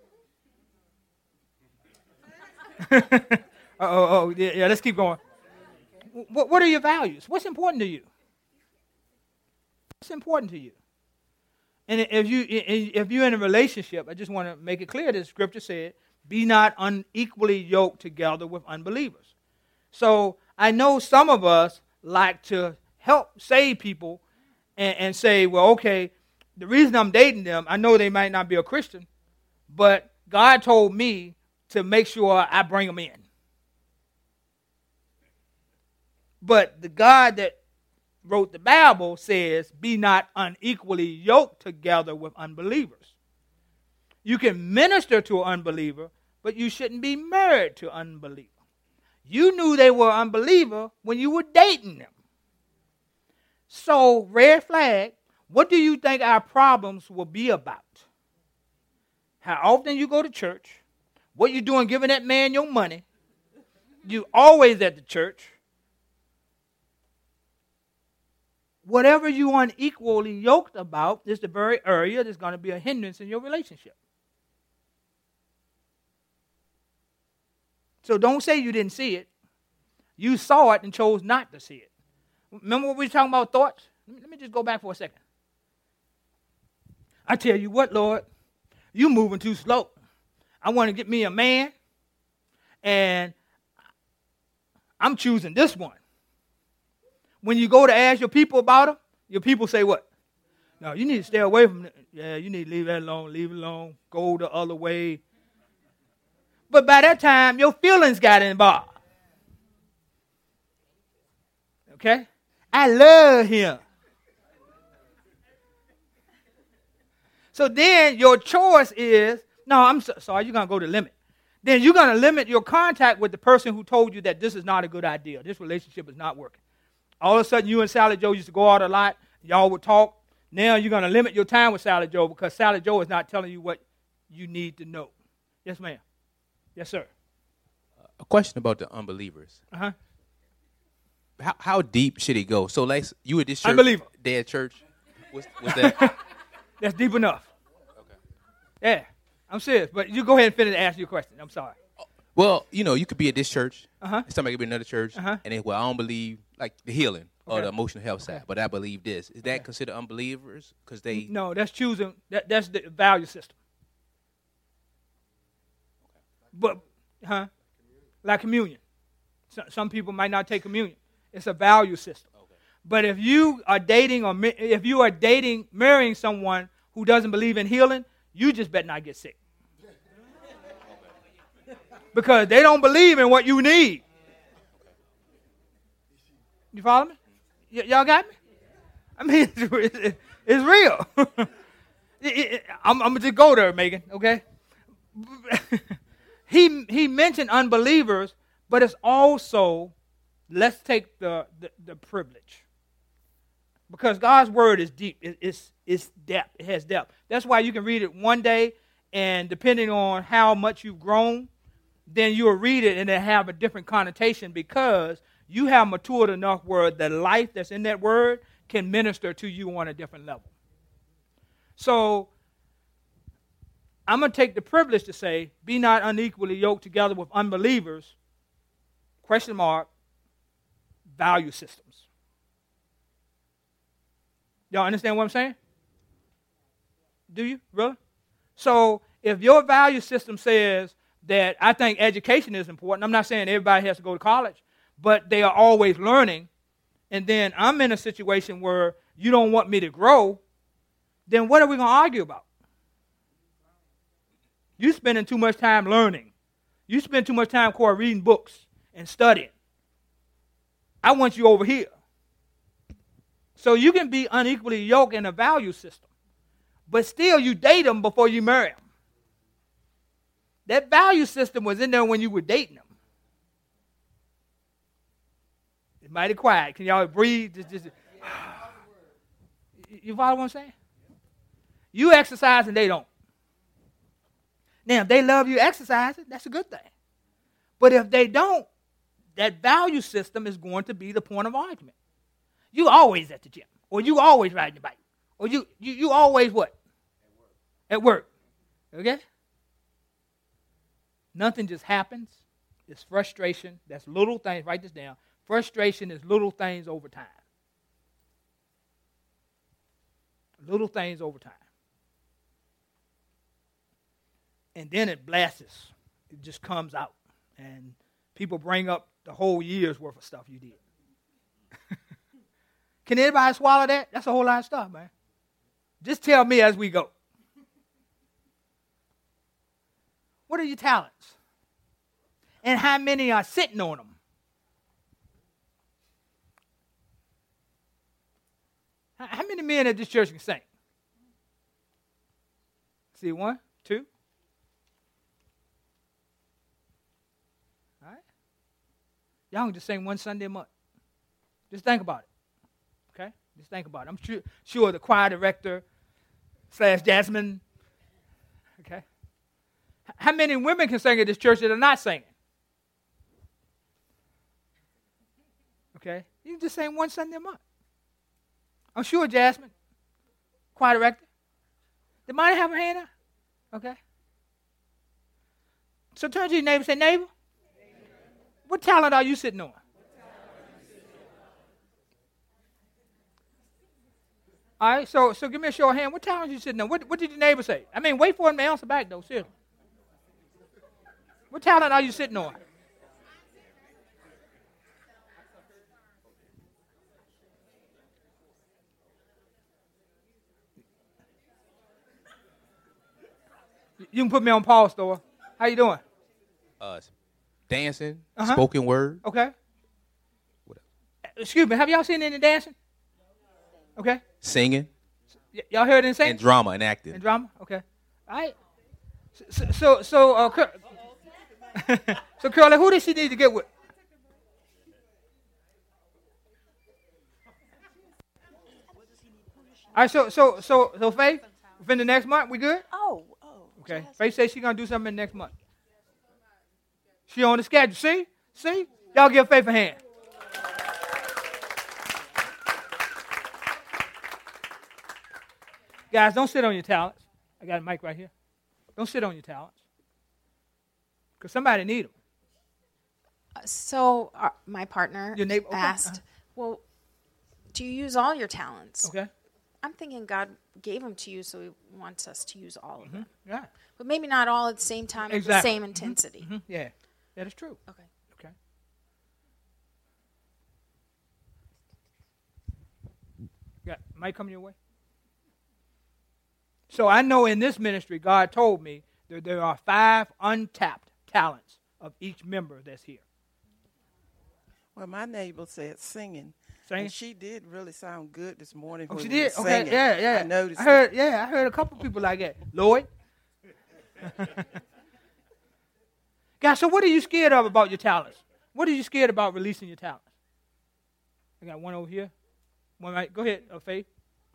oh, oh, yeah, yeah, let's keep going. What, what are your values? What's important to you? What's important to you? And if you if you're in a relationship, I just want to make it clear that Scripture said, "Be not unequally yoked together with unbelievers." So I know some of us like to help save people and, and say, "Well, okay, the reason I'm dating them, I know they might not be a Christian, but God told me to make sure I bring them in." But the God that wrote the Bible says, be not unequally yoked together with unbelievers. You can minister to an unbeliever, but you shouldn't be married to an unbeliever. You knew they were an unbeliever when you were dating them. So, red flag, what do you think our problems will be about? How often you go to church, what you doing giving that man your money, you always at the church, whatever you unequally yoked about is the very area that's going to be a hindrance in your relationship. So don't say you didn't see it. You saw it and chose not to see it. Remember what we were talking about thoughts? Let me just go back for a second. I tell you what, Lord, you moving too slow. I want to get me a man, and I'm choosing this one. When you go to ask your people about him, your people say what? No, you need to stay away from it. Yeah, you need to leave that alone, leave it alone, go the other way. But by that time, your feelings got involved. Okay? I love him. So then your choice is, no, I'm so, sorry, you're going to go to limit. Then you're going to limit your contact with the person who told you that this is not a good idea. This relationship is not working. All of a sudden, you and Sally Joe used to go out a lot. Y'all would talk. Now you're going to limit your time with Sally Joe because Sally Joe is not telling you what you need to know. Yes, ma'am. Yes, sir. A question about the unbelievers. Uh-huh. How how deep should it go? So, like, you at this church, Unbeliever. they at church. What's, what's that? That's deep enough. Okay. Yeah, I'm serious. But you go ahead and finish and ask your question. I'm sorry. Well, you know, you could be at this church. Uh-huh. And somebody could be at another church. Uh-huh. And then, well, I don't believe, like, the healing or Okay. the emotional health Okay. side, but I believe this. Is that considered unbelievers? Because they. No, that's choosing. That, that's the value system. But, huh? Like communion. So, some people might not take communion. It's a value system. But if you are dating or ma- if you are dating, marrying someone who doesn't believe in healing, you just better not get sick. Because they don't believe in what you need. You follow me? Y- y'all got me? I mean, it's, it's, it's real. It- it- I'm, I'm going to just go there, Megan, okay? he, he mentioned unbelievers, but it's also, let's take the, the, the privilege. Because God's word is deep. It, it's, it's depth. It has depth. That's why you can read it one day, and depending on how much you've grown, then you'll read it and it have a different connotation because you have matured enough where the life that's in that word can minister to you on a different level. So I'm going to take the privilege to say, be not unequally yoked together with unbelievers, question mark, value systems. Y'all understand what I'm saying? Do you? Really? So if your value system says that I think education is important, I'm not saying everybody has to go to college, but they are always learning, and then I'm in a situation where you don't want me to grow, then what are we going to argue about? You spending too much time learning. You spend too much time, Corey, reading books and studying. I want you over here. So you can be unequally yoked in a value system, but still you date them before you marry them. That value system was in there when you were dating them. It's mighty quiet. Can y'all breathe? Just, just, you follow what I'm saying? You exercise and they don't. Now, if they love you exercising, that's a good thing. But if they don't, that value system is going to be the point of argument. You always at the gym, or you always riding your bike, or you you, you always what? At work. At work. Okay? Nothing just happens. It's frustration. That's little things. Write this down. Frustration is little things over time. Little things over time. And then it blasts. It just comes out. And people bring up the whole year's worth of stuff you did. Can anybody swallow that? That's a whole lot of stuff, man. Just tell me as we go. What are your talents? And how many are sitting on them? How many men at this church can sing? See, one, two. All right. Y'all can just sing one Sunday a month. Just think about it. Okay? Just think about it. I'm sure, sure the choir director slash Jasmine. Okay? How many women can sing at this church that are not singing? Okay? You can just sing one Sunday a month. I'm sure, Jasmine. Choir director. Did Monty have her hand up? Okay. So turn to your neighbor and say, neighbor, what talent are you sitting on? All right, so so give me a show of hand. What talent are you sitting on? What, what did your neighbor say? I mean, wait for him to answer back, though, seriously. What talent are you sitting on? You can put me on pause, Thor. How you doing? Uh, dancing, Uh-huh. spoken word. Okay. Excuse me, have y'all seen any dancing? Okay. Singing. Y- y'all heard any singing? And drama and acting. And drama? Okay. All right. So, so, so, uh, Cur- so Curly, who does she need to get with? All right, so, so, so, so, Faith, within the next month, we good? Oh, oh. Okay. Faith says she's going to do something next month. She on the schedule. See? See? Y'all give Faith a hand. Guys, don't sit on your talents. I got a mic right here. Don't sit on your talents. Because somebody need them. Uh, so uh, my partner Your neighbor- okay. asked, Uh-huh. well, do you use all your talents? Okay. I'm thinking God gave them to you, so he wants us to use all of them. Yeah. But maybe not all at the same time with Exactly. the same Mhm. intensity. Mhm. Yeah. That is true. Okay. Okay. Got mic coming your way? So I know in this ministry, God told me that there are five untapped talents of each member that's here. Well, my neighbor said singing. Singing? And she did really sound good this morning. Oh, when she we did? were Okay, singing. yeah, yeah. I noticed. I heard, yeah, I heard a couple people like that. Lloyd? Guys, so what are you scared of about your talents? What are you scared about releasing your talents? I got one over here. One right. Go ahead, uh, Faith.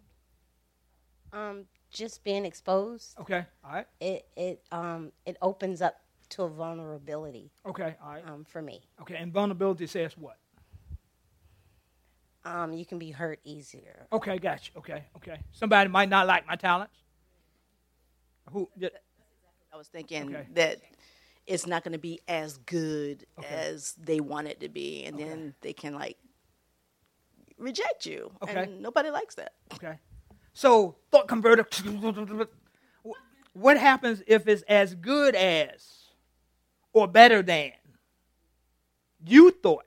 Um, just being exposed. Okay, all right. It it um it opens up to a vulnerability. Okay, all right. Um, for me. Okay, and vulnerability says what? Um, you can be hurt easier. Okay, gotcha. Okay, okay. Somebody might not like my talents. Who? Yeah. I was thinking Okay. that it's not going to be as good Okay. as they want it to be, and then they can like reject you, Okay. and nobody likes that. Okay. So, thought converter. What happens if it's as good as or better than you thought?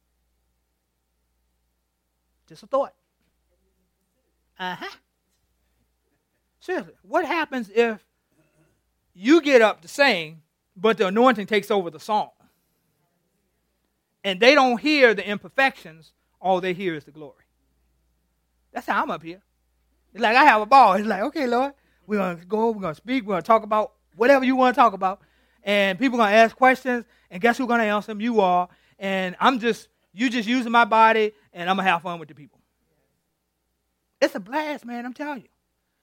Just a thought. Uh-huh. Seriously, what happens if you get up to sing, but the anointing takes over the song? And they don't hear the imperfections, all they hear is the glory. That's how I'm up here. It's like I have a ball. It's like, okay, Lord, we're going to go, we're going to speak, we're going to talk about whatever you want to talk about. And people are going to ask questions, and guess who's going to answer them? You are. And I'm just, you just using my body, and I'm going to have fun with the people. It's a blast, man, I'm telling you.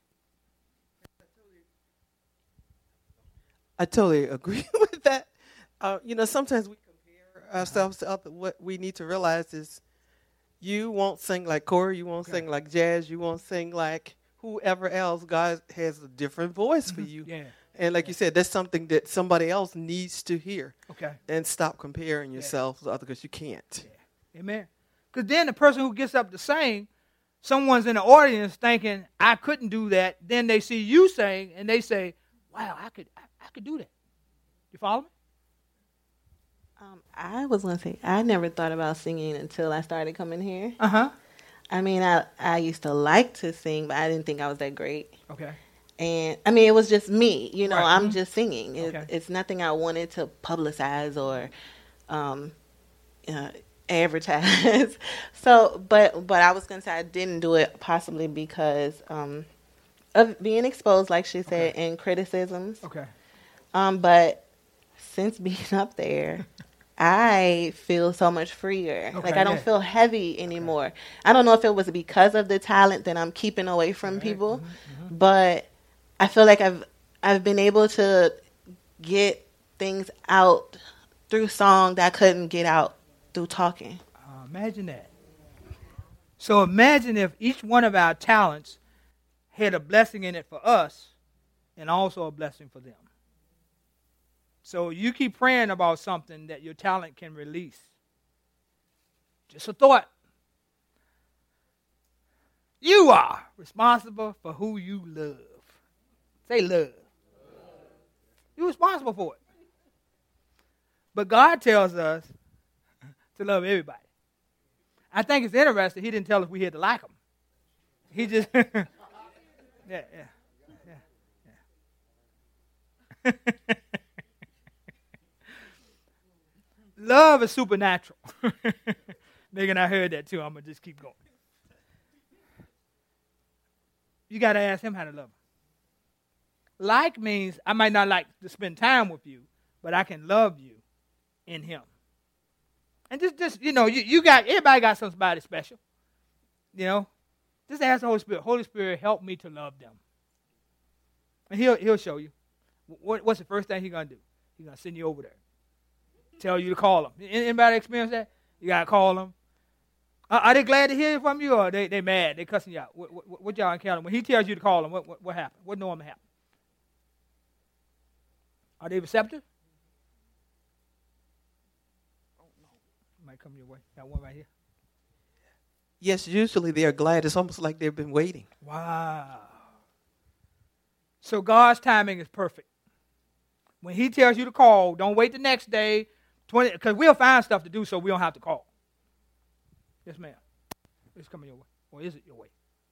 I totally agree with that. Uh, you know, sometimes we compare ourselves to other. What we need to realize is, you won't sing like Corey, you won't sing like Jazz, you won't sing like whoever else. God has a different voice for you. Yeah. And like you said, that's something that somebody else needs to hear. Okay. And stop comparing yourself to others, because you can't. Amen. Because then the person who gets up to sing, someone's in the audience thinking, I couldn't do that. Then they see you sing, and they say, wow, I could, I, I could do that. You follow me? Um, I was going to say, I never thought about singing until I started coming here. Uh-huh. I mean, I, I used to like to sing, but I didn't think I was that great. Okay. And, I mean, it was just me. You know, Right. I'm Mhm. just singing. It, Okay. It's nothing I wanted to publicize or um, uh, advertise. so, but but I was going to say I didn't do it possibly because um, of being exposed, like she said, and criticisms. Okay. Um, but since being up there, I feel so much freer. Okay, like I don't yeah. feel heavy anymore. I don't know if it was because of the talent that I'm keeping away from people, Mm-hmm, but I feel like I've I've been able to get things out through song that I couldn't get out through talking. Uh, imagine that. So imagine if each one of our talents had a blessing in it for us and also a blessing for them. So you keep praying about something that your talent can release. Just a thought. You are responsible for who you love. Say love. You're responsible for it. But God tells us to love everybody. I think it's interesting. He didn't tell us we had to like them. He just, yeah, yeah, yeah, yeah. Love is supernatural. Megan, I heard that too. I'm going to just keep going. You got to ask him how to love him. Like means I might not like to spend time with you, but I can love you in him. And just, just you know, you, you got, everybody got somebody special. You know, just ask the Holy Spirit, Holy Spirit, help me to love them. And he'll, he'll show you. What, what's the first thing he's going to do? He's going to send you over there. Tell you to call them. Anybody experience that? You got to call them. Uh, are they glad to hear from you, or they they mad? They cussing you out? What, what, what y'all encounter? When he tells you to call them, what, what, what happened? What normally happens? Are they receptive? Might come your way. Got one right here. Yes, usually they are glad. It's almost like they've been waiting. Wow. So God's timing is perfect. When he tells you to call, don't wait the next day, twenty, because we'll find stuff to do so we don't have to call. Yes, ma'am. It's coming your way. Or is it your way?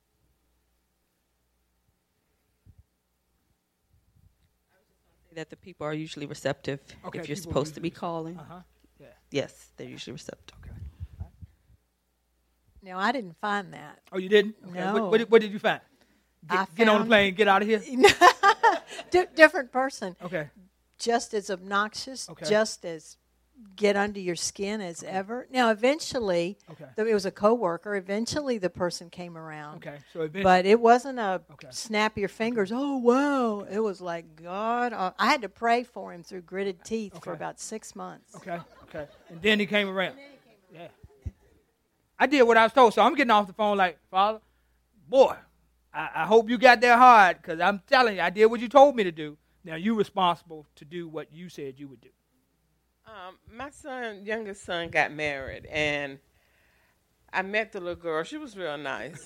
That the people are usually receptive Okay, if you're people supposed to be usually- calling. Uh-huh. Yeah. Yes, they're usually receptive. Okay. No, I didn't find that. Oh, you didn't? Okay. No. What, what, did, what did you find? Get, I get on the found- plane, get out of here? D- different person. Okay. Just as obnoxious, Okay. just as get under your skin as ever. Now, eventually, Okay. th- it was a coworker. Eventually, the person came around. Okay, so eventually- but it wasn't a Okay. snap your fingers. Oh wow! It was like God. Uh, I had to pray for him through gritted teeth for Okay. about six months. Okay, okay. And then he came around. Yeah. I did what I was told, so I'm getting off the phone like, Father, boy, I, I hope you got that hard, because I'm telling you, I did what you told me to do. Now you're responsible to do what you said you would do. Um, my son, youngest son, got married, and I met the little girl. She was real nice.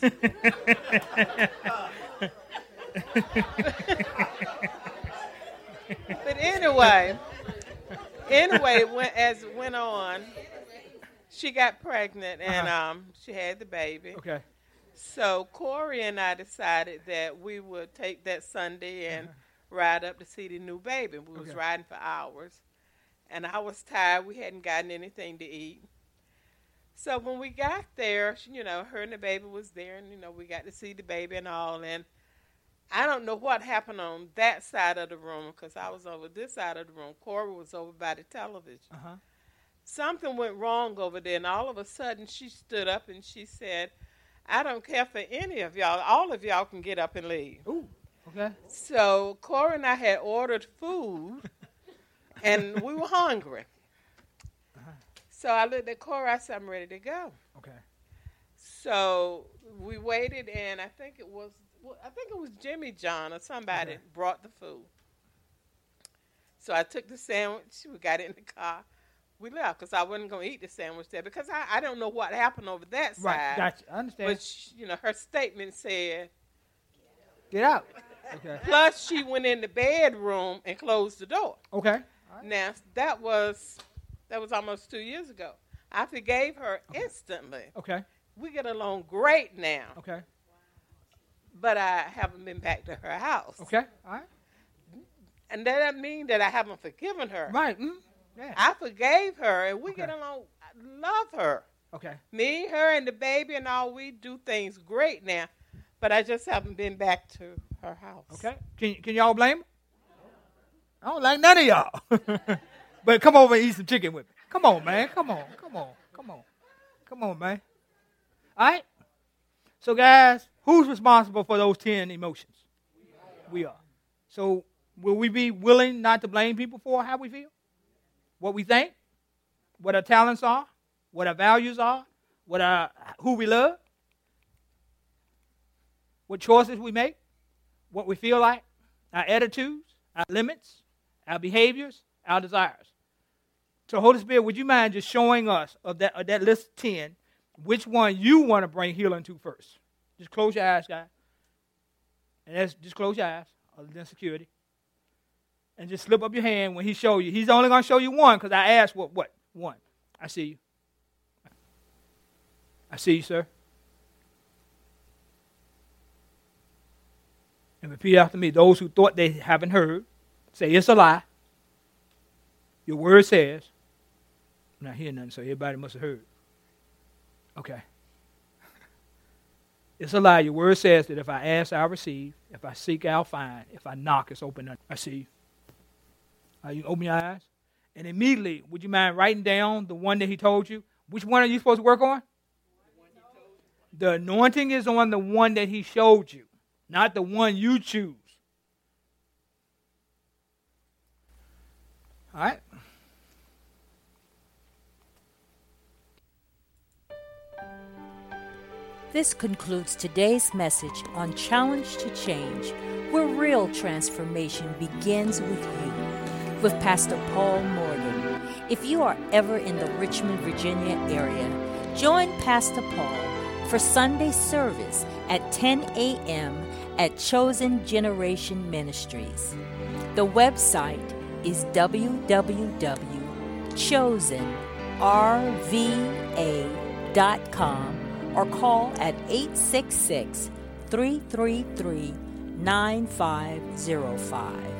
But anyway, anyway, when, as it went on, she got pregnant, and Uh-huh. um, she had the baby. Okay. So Corey and I decided that we would take that Sunday and ride up to see the new baby. We was Okay. riding for hours, and I was tired. We hadn't gotten anything to eat. So when we got there, she, you know, her and the baby was there, and, you know, we got to see the baby and all. And I don't know what happened on that side of the room, because I was over this side of the room. Corey was over by the television. Uh-huh. Something went wrong over there, and all of a sudden she stood up and she said, I don't care for any of y'all. All of y'all can get up and leave. Ooh, okay. So Corey and I had ordered food, and we were hungry. So I looked at Corey, I said, I'm ready to go. Okay. So we waited, and I think it was, well, I think it was Jimmy John or somebody Okay. brought the food. So I took the sandwich, we got in the car, we left, because I wasn't going to eat the sandwich there, because I, I don't know what happened over that Right, side. gotcha. I understand. But, she, you know, her statement said, Get out. Okay. plus she went in the bedroom and closed the door. Okay. Now, that was, that was almost two years ago. I forgave her instantly. Okay. We get along great now. Okay. But I haven't been back to her house. Okay. All right. And that doesn't mean that I haven't forgiven her. Right. Mm. Yeah. I forgave her, and we Okay. get along. I love her. Okay. Me, her, and the baby and all, we do things great now. But I just haven't been back to her house. Okay. Can can y'all blame her? I don't like none of y'all. But come over and eat some chicken with me. Come on, man. Come on. Come on. Come on. Come on, man. All right? So, guys, who's responsible for those ten emotions? We are. So, will we be willing not to blame people for how we feel? What we think? What our talents are? What our values are? What our, who we love? what choices we make, what we feel like, our attitudes, our limits, our behaviors, our desires. So, Holy Spirit, would you mind just showing us of that, of that list of ten, which one you want to bring healing to first? Just close your eyes, guys. And that's, just close your eyes, other than security. And just slip up your hand when he show you. He's only going to show you one because I asked what, what? One. I see you. I see you, sir. And repeat after me. Those who thought they haven't heard, say it's a lie. Your word says. I'm not hearing nothing, so everybody must have heard. Okay. It's a lie. Your word says that if I ask, I'll receive. If I seek, I'll find. If I knock, it's open. I see you. Uh, you open your eyes. And immediately, would you mind writing down the one that he told you? Which one are you supposed to work on? The anointing is on the one that he showed you, not the one you choose. All right? This concludes today's message on Challenge to Change, where real transformation begins with you, with Pastor Paul Morgan. If you are ever in the Richmond, Virginia area, join Pastor Paul for Sunday service at ten a.m. at Chosen Generation Ministries. The website is w w w dot chosen r v a dot com or call at eight six six, three three three, nine five zero five.